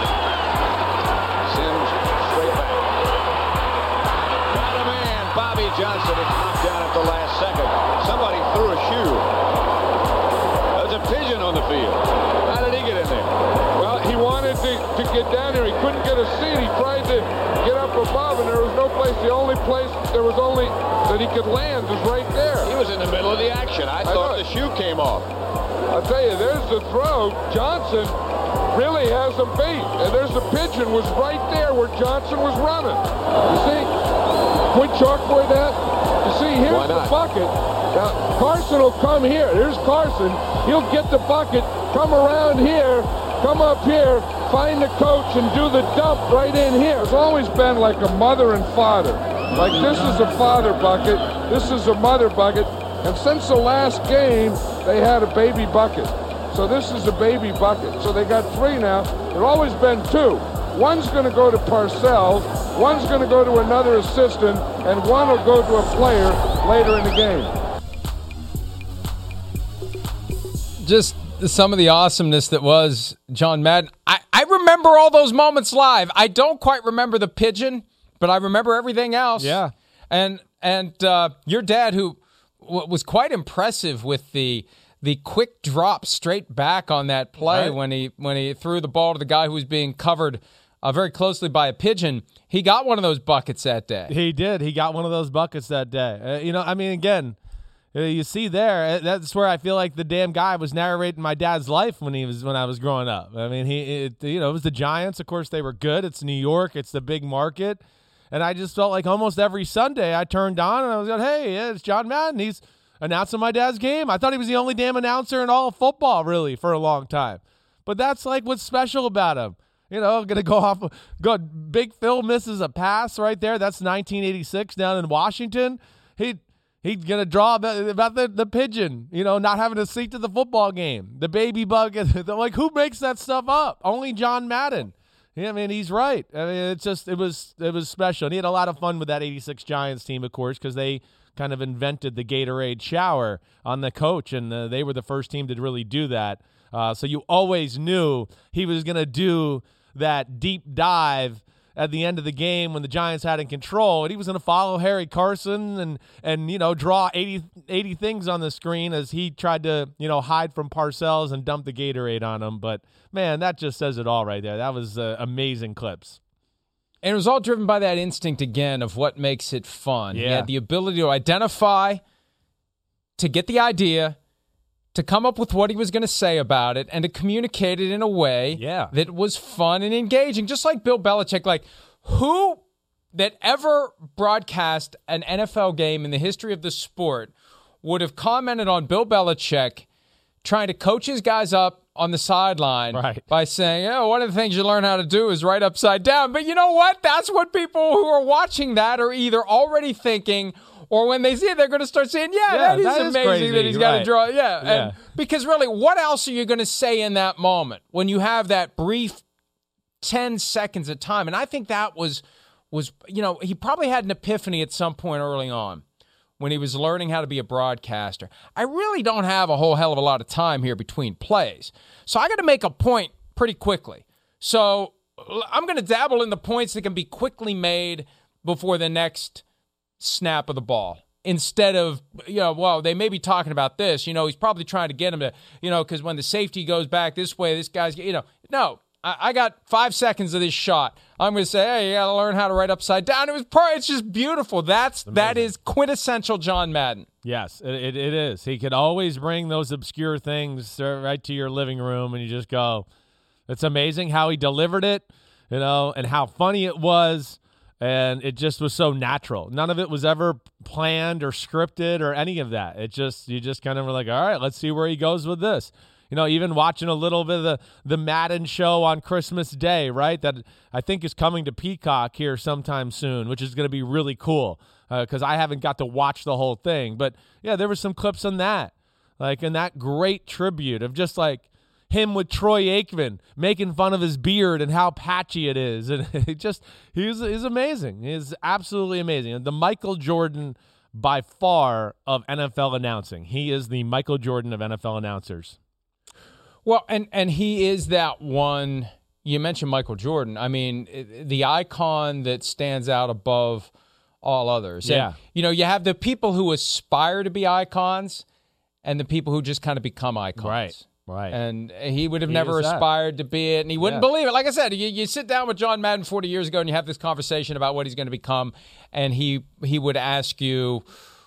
Sims straight back. Got a man. Bobby Johnson is knocked down at the last second. Somebody threw a shoe. There's a pigeon on the field. How did he get in there? Well, he wanted to get down there. He couldn't get a seat. He tried to get up above, and there was no place. The only place there was only that he could land was right there. He was in the middle of the action. I thought the shoe came off. I'll tell you, there's the throw. Johnson really has him beat. And there's the pigeon was right there where Johnson was running. You see? Quit chalkboard that. You see, here's the bucket. Now, Carson will come here. Here's Carson. He'll get the bucket, come around here, come up here, find the coach, and do the dump right in here. It's always been like a mother and father. Like, this is a father bucket, this is a mother bucket, and since the last game, they had a baby bucket. So this is a baby bucket. So they got 3 now. There's always been 2. One's going to go to Parcells, one's going to go to another assistant, and one will go to a player later in the game. Just some of the awesomeness that was John Madden. I remember all those moments live. I don't quite remember the pigeon, but I remember everything else. Yeah. And your dad, who was quite impressive with the quick drop straight back on that play, right, when he threw the ball to the guy who was being covered very closely by a pigeon. He got one of those buckets that day. He did. He got one of those buckets that day. Again, you see there, that's where I feel like the damn guy was narrating my dad's life when I was growing up. I mean, it was the Giants. Of course, they were good. It's New York. It's the big market. And I just felt like almost every Sunday I turned on and I was going, hey, it's John Madden. He's announcing my dad's game. I thought he was the only damn announcer in all of football, really, for a long time. But that's like what's special about him. Going to go Big Phil misses a pass right there. That's 1986 down in Washington. He's going to draw about the pigeon, not having a seat to the football game, the baby bug. Like, who makes that stuff up? Only John Madden. Yeah, I mean, he's right. I mean, it was special. And he had a lot of fun with that 86 Giants team, of course, because they kind of invented the Gatorade shower on the coach, and they were the first team to really do that. So you always knew he was going to do that deep dive at the end of the game when the Giants had in control, and he was going to follow Harry Carson and draw 80 things on the screen as he tried to hide from Parcells and dump the Gatorade on him. But man, that just says it all right there. That was amazing clips. And it was all driven by that instinct again of what makes it fun. Yeah. He had the ability to identify, to get the idea, to come up with what he was going to say about it, and to communicate it in a way that was fun and engaging. Just like Bill Belichick, like who that ever broadcast an NFL game in the history of the sport would have commented on Bill Belichick trying to coach his guys up on the sideline by saying, one of the things you learn how to do is right upside down. But you know what? That's what people who are watching that are either already thinking, or when they see it, they're going to start saying, that is amazing crazy. That he's got to draw. And because really, what else are you going to say in that moment when you have that brief 10 seconds of time? And I think that was he probably had an epiphany at some point early on when he was learning how to be a broadcaster. I really don't have a whole hell of a lot of time here between plays. So I got to make a point pretty quickly. So I'm going to dabble in the points that can be quickly made before the next snap of the ball. Instead of, they may be talking about this. He's probably trying to get him to, because when the safety goes back this way, this guy's, no. I got 5 seconds of this shot. I'm going to say, hey, you got to learn how to write upside down. It's just beautiful. That is quintessential John Madden. Yes, it is. He could always bring those obscure things right to your living room, and you just go, it's amazing how he delivered it, and how funny it was, and it just was so natural. None of it was ever planned or scripted or any of that. You just kind of were like, all right, let's see where he goes with this. Even watching a little bit of the Madden show on Christmas Day, right, that I think is coming to Peacock here sometime soon, which is going to be really cool because I haven't got to watch the whole thing. But, yeah, there were some clips on that, and that great tribute of just, him with Troy Aikman making fun of his beard and how patchy it is. And he's amazing. He's absolutely amazing. And the Michael Jordan, by far, of NFL announcing. He is the Michael Jordan of NFL announcers. Well, and he is that one. You mentioned Michael Jordan. I mean, the icon that stands out above all others. Yeah. And, you have the people who aspire to be icons and the people who just kind of become icons. Right. And he would have never aspired to be it, and he wouldn't believe it. Like I said, you sit down with John Madden 40 years ago and you have this conversation about what he's going to become, and he would ask you,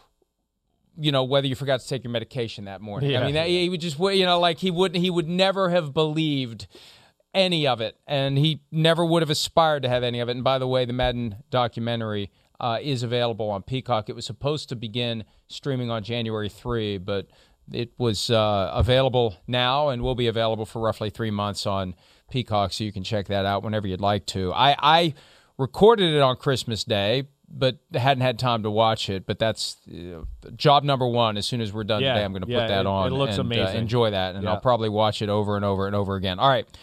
whether you forgot to take your medication that morning. Yeah. I mean, he would just, he would never have believed any of it, and he never would have aspired to have any of it. And by the way, the Madden documentary is available on Peacock. It was supposed to begin streaming on January 3, but it was available now and will be available for roughly 3 months on Peacock, so you can check that out whenever you'd like to. I recorded it on Christmas Day, but hadn't had time to watch it. But that's job number one. As soon as we're done today, I'm going to put that on. It looks and amazing. Enjoy that, and I'll probably watch it over and over and over again. All right.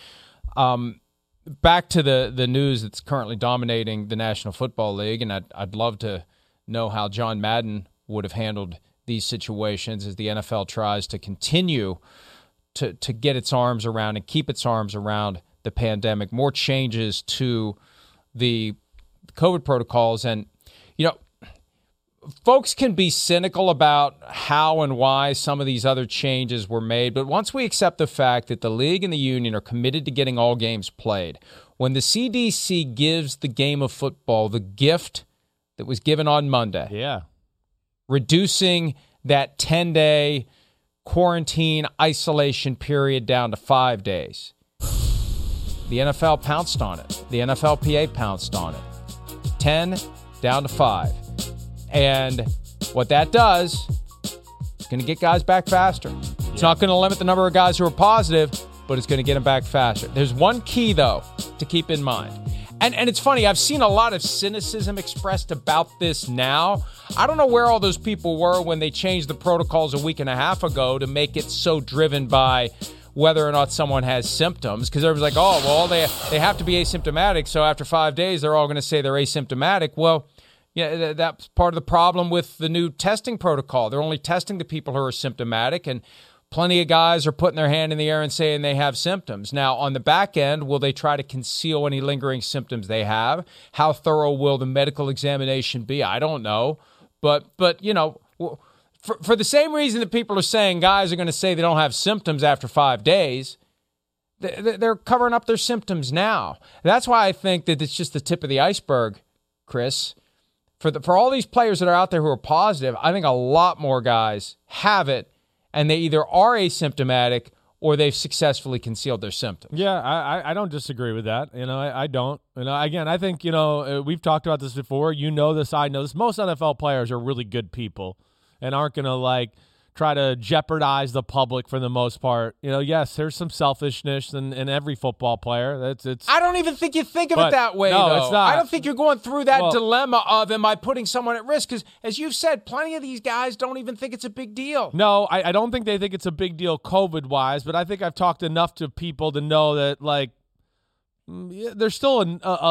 Back to the news that's currently dominating the National Football League, and I'd love to know how John Madden would have handled these situations as the NFL tries to continue to get its arms around and keep its arms around the pandemic. More changes to the COVID protocols. And, folks can be cynical about how and why some of these other changes were made. But once we accept the fact that the league and the union are committed to getting all games played, when the CDC gives the game of football the gift that was given on Monday, reducing that 10-day quarantine isolation period down to 5 days, the NFL pounced on it. The NFLPA pounced on it. 10 down to 5. And what that does is going to get guys back faster. It's not going to limit the number of guys who are positive, but it's going to get them back faster. There's one key, though, to keep in mind. And it's funny, I've seen a lot of cynicism expressed about this now. I don't know where all those people were when they changed the protocols a week and a half ago to make it so driven by whether or not someone has symptoms, because everyone's like, oh, well, they have to be asymptomatic, so after 5 days they're all going to say they're asymptomatic. Well, yeah, that's part of the problem with the new testing protocol. They're only testing the people who are symptomatic, and plenty of guys are putting their hand in the air and saying they have symptoms. Now, on the back end, will they try to conceal any lingering symptoms they have? How thorough will the medical examination be? I don't know. But you know, for the same reason that people are saying guys are going to say they don't have symptoms after 5 days, they're covering up their symptoms now. That's why I think that it's just the tip of the iceberg, Chris. For all these players that are out there who are positive, I think a lot more guys have it, and they either are asymptomatic or they've successfully concealed their symptoms. Yeah, I don't disagree with that. You know, I don't. You know, again, I think, you know, we've talked about this before. You know this, I know this. Most NFL players are really good people and aren't going to, like, try to jeopardize the public for the most part. You know, yes, there's some selfishness in every football player. I don't even think you think of it that way, no, though. It's not. I don't think you're going through that dilemma of, am I putting someone at risk? Because, as you've said, plenty of these guys don't even think it's a big deal. No, I don't think they think it's a big deal COVID-wise, but I think I've talked enough to people to know that, like, there's still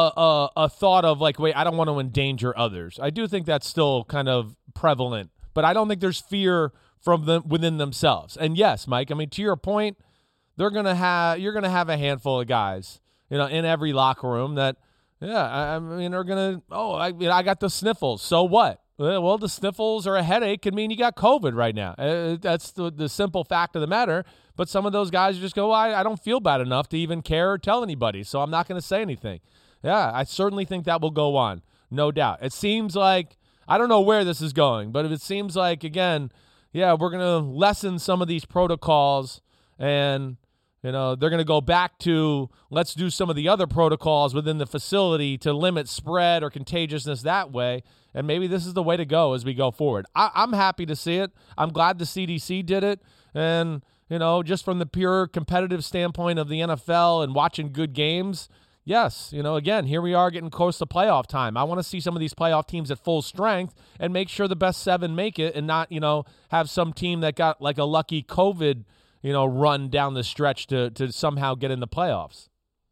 a thought of, like, wait, I don't want to endanger others. I do think that's still kind of prevalent, but I don't think there's fear from them within themselves. And yes, Mike, I mean, to your point, you're gonna have a handful of guys, you know, in every locker room that, yeah, I mean, are gonna, I got the sniffles. So what? Well, the sniffles or a headache could mean you got COVID right now. That's the simple fact of the matter. But some of those guys just go, I don't feel bad enough to even care or tell anybody, so I'm not going to say anything. Yeah, I certainly think that will go on, no doubt. It seems like, I don't know where this is going, but it seems like, again, yeah, we're going to lessen some of these protocols, and, you know, they're going to go back to, let's do some of the other protocols within the facility to limit spread or contagiousness that way, and maybe this is the way to go as we go forward. I'm happy to see it. I'm glad the CDC did it, and, you know, just from the pure competitive standpoint of the NFL and watching good games, yes, you know, again, here we are getting close to playoff time. I want to see some of these playoff teams at full strength and make sure the best 7 make it and not, you know, have some team that got like a lucky COVID, you know, run down the stretch to somehow get in the playoffs.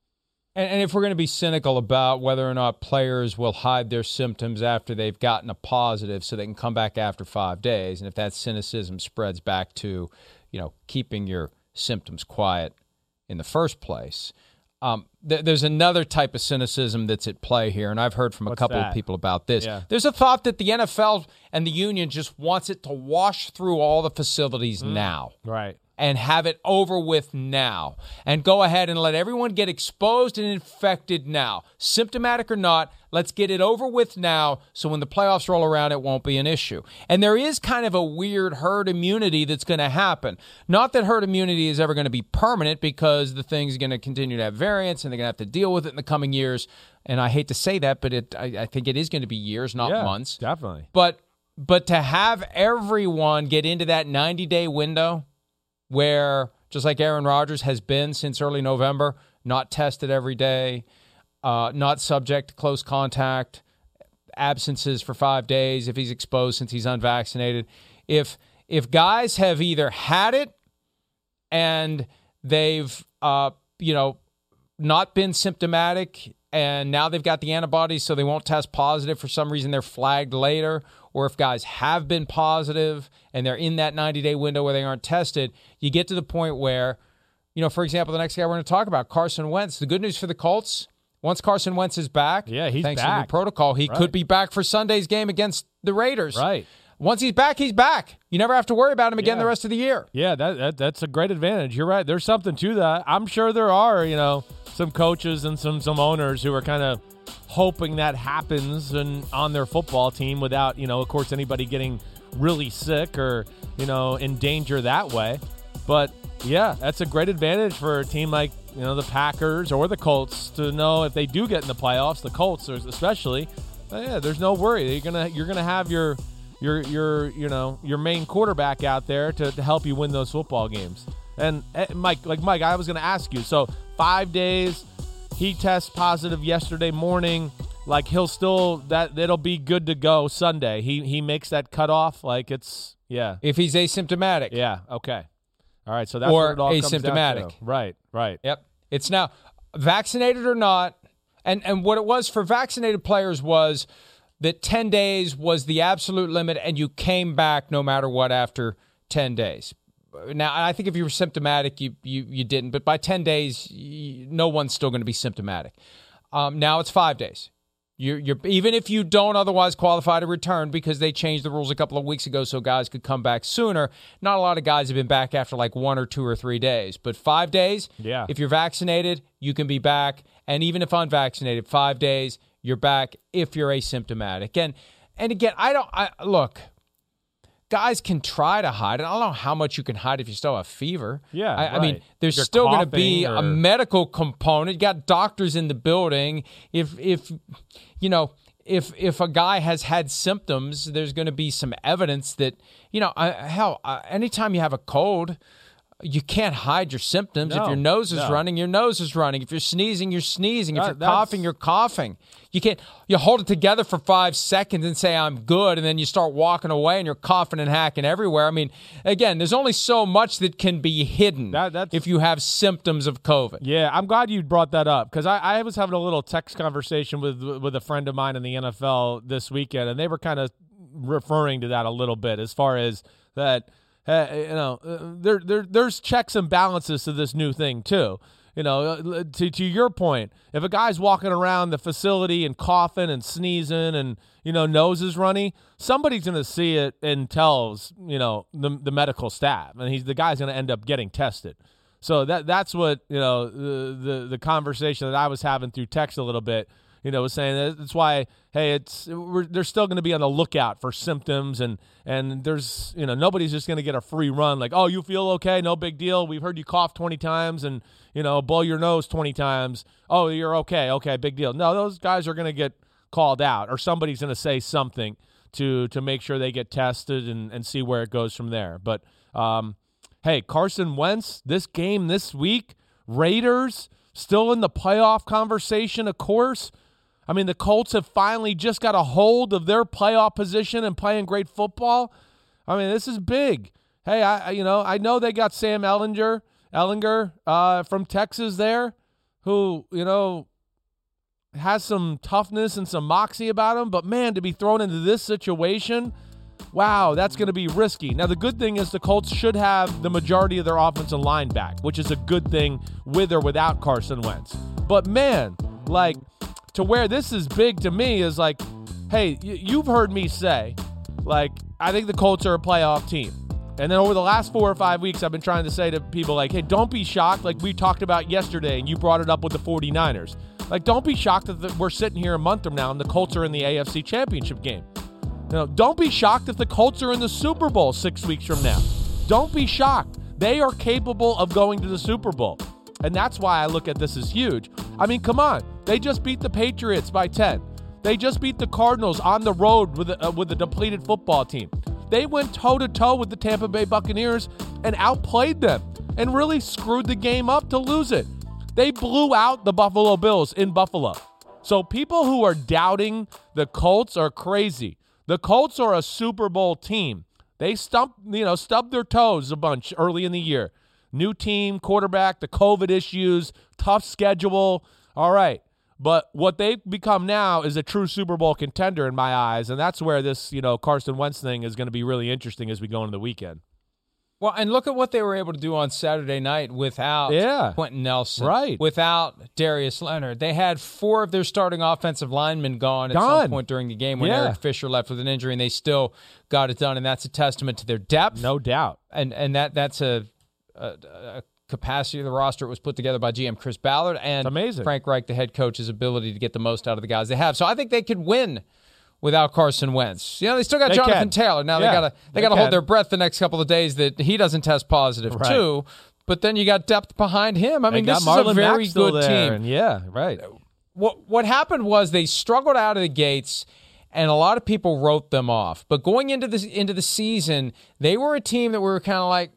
And if we're going to be cynical about whether or not players will hide their symptoms after they've gotten a positive so they can come back after 5 days, and if that cynicism spreads back to, you know, keeping your symptoms quiet in the first place, there's another type of cynicism that's at play here, and I've heard from a couple of people about this. Yeah. There's a thought that the NFL and the union just wants it to wash through all the facilities now. Right. And have it over with now. And go ahead and let everyone get exposed and infected now. Symptomatic or not, let's get it over with now so when the playoffs roll around, it won't be an issue. And there is kind of a weird herd immunity that's going to happen. Not that herd immunity is ever going to be permanent, because the thing's going to continue to have variants and they're going to have to deal with it in the coming years. And I hate to say that, but I think it is going to be years, not months. Definitely. But to have everyone get into that 90-day window where, just like Aaron Rodgers has been since early November, not tested every day, not subject to close contact, absences for 5 days if he's exposed since he's unvaccinated. If guys have either had it and they've not been symptomatic and now they've got the antibodies so they won't test positive, for some reason they're flagged later, or if guys have been positive and they're in that 90-day window where they aren't tested, you get to the point where, you know, for example, the next guy we're going to talk about, Carson Wentz. The good news for the Colts, once Carson Wentz is back, he's thanks back. to the new protocol, he could be back for Sunday's game against the Raiders. Right. Once he's back, he's back. You never have to worry about him again the rest of the year. Yeah, that's a great advantage. You're right. There's something to that. I'm sure there are, you know, some coaches and some owners who are kind of hoping that happens and on their football team without, you know, of course, anybody getting really sick or, you know, in danger that way. But, yeah, that's a great advantage for a team like, you know, the Packers or the Colts to know if they do get in the playoffs, the Colts especially, there's no worry. You're gonna have your main quarterback out there to help you win those football games. And Mike, I was going to ask you, so 5 days, he tests positive yesterday morning, like that'll be good to go Sunday. He makes that cutoff, like it's, yeah. If he's asymptomatic. Yeah, okay. All right, so that's or what it all asymptomatic. comes down to. Right. Yep. It's now vaccinated or not. And what it was for vaccinated players was that 10 days was the absolute limit, and you came back no matter what after 10 days. Now, I think if you were symptomatic, you didn't. But by 10 days, no one's still going to be symptomatic. Now it's 5 days. You're even if you don't otherwise qualify to return, because they changed the rules a couple of weeks ago so guys could come back sooner. Not a lot of guys have been back after like 1 or 2 or 3 days. But 5 days, if you're vaccinated, you can be back. And even if unvaccinated, 5 days, you're back if you're asymptomatic. And again, look, guys can try to hide it. I don't know how much you can hide if you still have fever. Yeah, I mean, there's still going to be a medical component. You got doctors in the building. If a guy has had symptoms, there's going to be some evidence that, anytime you have a cold, you can't hide your symptoms. If your nose is running, your nose is running. If you're sneezing, you're sneezing. If you're coughing, you're coughing. You hold it together for 5 seconds and say, I'm good, and then you start walking away and you're coughing and hacking everywhere. I mean, again, there's only so much that can be hidden if you have symptoms of COVID. Yeah, I'm glad you brought that up, because I was having a little text conversation with a friend of mine in the NFL this weekend, and they were kind of referring to that a little bit as far as that. There's checks and balances to this new thing too. To your point, if a guy's walking around the facility and coughing and sneezing and nose is runny, somebody's going to see it and tells the medical staff, and the guy's going to end up getting tested. So that's what the conversation that I was having through text a little bit. Was saying that's why, hey, they're still going to be on the lookout for symptoms, and there's nobody's just going to get a free run like, oh, you feel okay, no big deal. We've heard you cough 20 times and blow your nose 20 times. Oh, you're okay, big deal. No, those guys are going to get called out, or somebody's going to say something to make sure they get tested and see where it goes from there. But hey, Carson Wentz, this game this week, Raiders still in the playoff conversation, of course. I mean, the Colts have finally just got a hold of their playoff position and playing great football. I mean, this is big. Hey, I know they got Sam Ellinger from Texas there, who, has some toughness and some moxie about him. But, man, to be thrown into this situation, wow, that's going to be risky. Now, the good thing is the Colts should have the majority of their offensive line back, which is a good thing with or without Carson Wentz. But, man, to where this is big to me is like, hey, you've heard me say, I think the Colts are a playoff team. And then over the last 4 or 5 weeks, I've been trying to say to people, hey, don't be shocked, like we talked about yesterday, and you brought it up with the 49ers. Don't be shocked that we're sitting here a month from now and the Colts are in the AFC Championship game. Don't be shocked if the Colts are in the Super Bowl 6 weeks from now. Don't be shocked. They are capable of going to the Super Bowl. And that's why I look at this as huge. I mean, come on. They just beat the Patriots by 10. They just beat the Cardinals on the road with a depleted football team. They went toe-to-toe with the Tampa Bay Buccaneers and outplayed them and really screwed the game up to lose it. They blew out the Buffalo Bills in Buffalo. So people who are doubting the Colts are crazy. The Colts are a Super Bowl team. They stubbed their toes a bunch early in the year. New team, quarterback, the COVID issues, tough schedule. All right. But what they've become now is a true Super Bowl contender in my eyes, and that's where this, Carson Wentz thing is going to be really interesting as we go into the weekend. Well, and look at what they were able to do on Saturday night without Quentin Nelson, right? Without Darius Leonard. They had 4 of their starting offensive linemen gone at some point during the game when Eric Fisher left with an injury, and they still got it done, and that's a testament to their depth. No doubt. And that's a capacity of the roster. It was put together by GM Chris Ballard and Frank Reich, the head coach's ability to get the most out of the guys they have. So I think they could win without Carson Wentz. They still got Jonathan Taylor. Now they got to hold their breath the next couple of days that he doesn't test positive too. But then you got depth behind him. I mean, this is a very good team. What happened was they struggled out of the gates, and a lot of people wrote them off. But going into the season, they were a team that we were kind of like,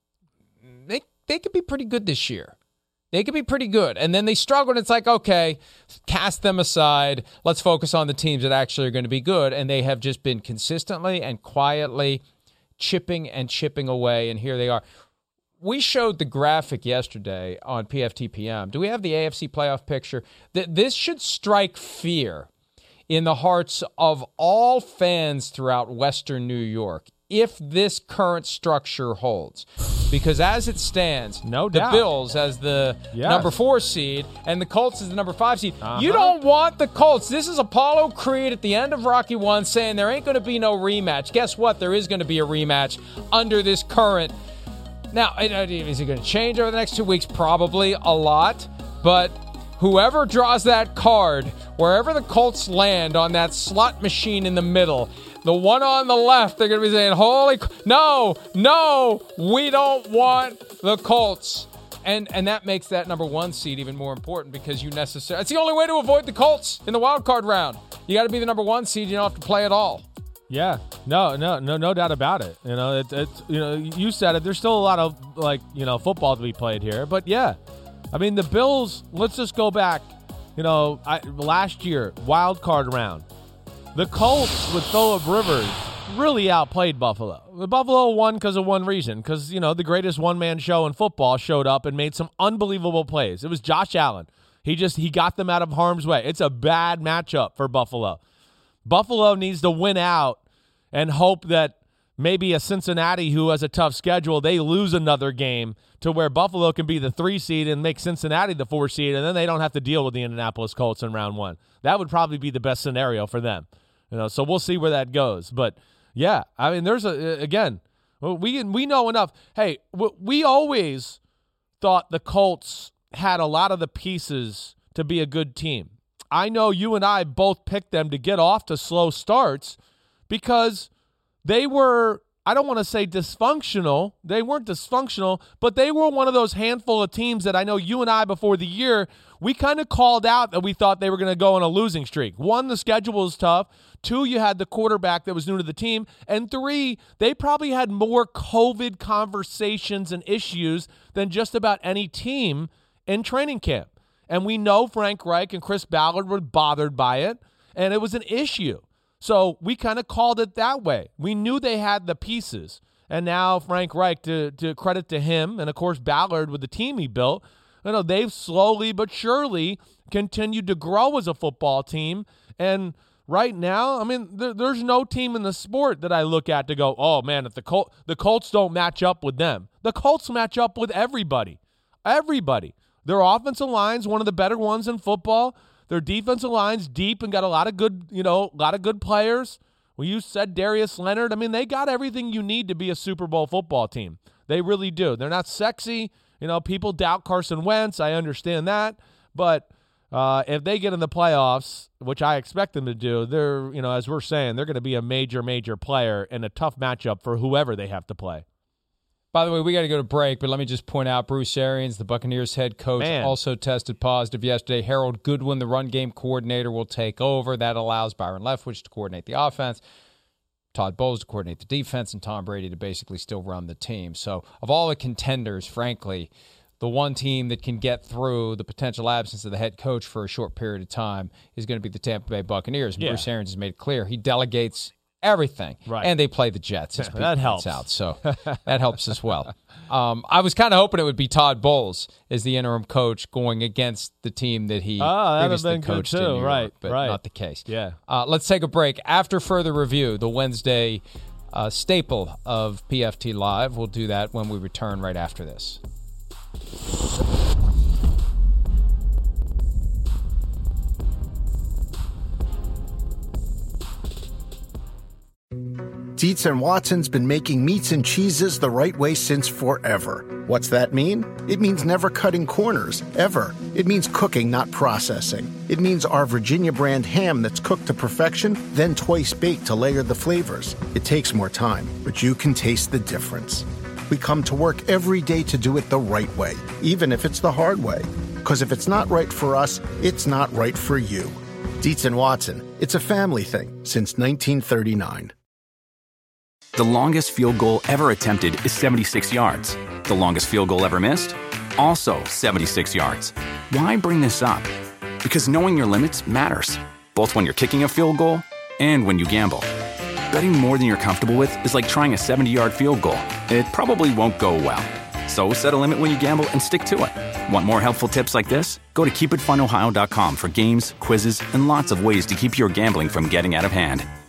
they could be pretty good this year. They could be pretty good. And then they struggled. It's like, okay, cast them aside. Let's focus on the teams that actually are going to be good. And they have just been consistently and quietly chipping away. And here they are. we showed the graphic yesterday on PFTPM. Do we have the AFC playoff picture? This should strike fear in the hearts of all fans throughout Western New York if this current structure holds. Because as it stands, no the doubt. Bills as the number 4 seed and the Colts as the number 5 seed. You don't want the Colts. This is Apollo Creed at the end of Rocky 1 saying there ain't going to be no rematch. Guess what? There is going to be a rematch under this current. Now, is it going to change over the next 2 weeks? Probably a lot. But whoever draws that card, wherever the Colts land on that slot machine in the middle, the one on the left, they're going to be saying, no, we don't want the Colts. And that makes that number 1 seed even more important because it's the only way to avoid the Colts in the wild card round. You got to be the number 1 seed. You don't have to play at all. Yeah, no doubt about it. It's you said it. There's still a lot of football to be played here, but yeah, I mean the Bills. Let's just go back. Last year wild card round, the Colts with Phillip Rivers really outplayed Buffalo. The Buffalo won because of one reason, because the greatest one-man show in football showed up and made some unbelievable plays. It was Josh Allen. He got them out of harm's way. It's a bad matchup for Buffalo. Buffalo needs to win out and hope that maybe a Cincinnati who has a tough schedule, they lose another game to where Buffalo can be the 3 seed and make Cincinnati the 4 seed, and then they don't have to deal with the Indianapolis Colts in round 1. That would probably be the best scenario for them. So we'll see where that goes. But, yeah, I mean, there's we know enough. Hey, we always thought the Colts had a lot of the pieces to be a good team. I know you and I both picked them to get off to slow starts because they were, I don't want to say dysfunctional. They weren't dysfunctional, but they were one of those handful of teams that I know you and I before the year, we kind of called out that we thought they were going to go on a losing streak. 1, the schedule was tough. 2, you had the quarterback that was new to the team. And 3, they probably had more COVID conversations and issues than just about any team in training camp. And we know Frank Reich and Chris Ballard were bothered by it, and it was an issue. So we kind of called it that way. We knew they had the pieces. And now Frank Reich, to credit to him, and of course Ballard with the team he built, they've slowly but surely continued to grow as a football team. And right now, I mean, there's no team in the sport that I look at to go, oh man, if the Colts don't match up with them. The Colts match up with everybody. Everybody. Their offensive line's one of the better ones in football. Their defensive line's deep and got a lot of good players. Well, you said Darius Leonard. I mean, they got everything you need to be a Super Bowl football team. They really do. They're not sexy. People doubt Carson Wentz. I understand that. But if they get in the playoffs, which I expect them to do, they're, as we're saying, they're going to be a major, major player in a tough matchup for whoever they have to play. By the way, we got to go to break, but let me just point out Bruce Arians, the Buccaneers head coach, also tested positive yesterday. Harold Goodwin, the run game coordinator, will take over. That allows Byron Leftwich to coordinate the offense, Todd Bowles to coordinate the defense, and Tom Brady to basically still run the team. So of all the contenders, frankly, the one team that can get through the potential absence of the head coach for a short period of time is going to be the Tampa Bay Buccaneers. And Bruce Arians has made it clear he delegates everything. Right. And they play the Jets. That helps. Out, so that helps as well. I was kind of hoping it would be Todd Bowles as the interim coach going against the team that he previously coached in New York, right, but not the case. Yeah. Let's take a break. After further review, the Wednesday staple of PFT Live. We'll do that when we return right after this. Dietz & Watson's been making meats and cheeses the right way since forever. What's that mean? It means never cutting corners, ever. It means cooking, not processing. It means our Virginia brand ham that's cooked to perfection, then twice baked to layer the flavors. It takes more time, but you can taste the difference. We come to work every day to do it the right way, even if it's the hard way. Because if it's not right for us, it's not right for you. Dietz & Watson, it's a family thing since 1939. The longest field goal ever attempted is 76 yards. The longest field goal ever missed? Also 76 yards. Why bring this up? Because knowing your limits matters, both when you're kicking a field goal and when you gamble. Betting more than you're comfortable with is like trying a 70-yard field goal. It probably won't go well. So set a limit when you gamble and stick to it. Want more helpful tips like this? Go to keepitfunohio.com for games, quizzes, and lots of ways to keep your gambling from getting out of hand.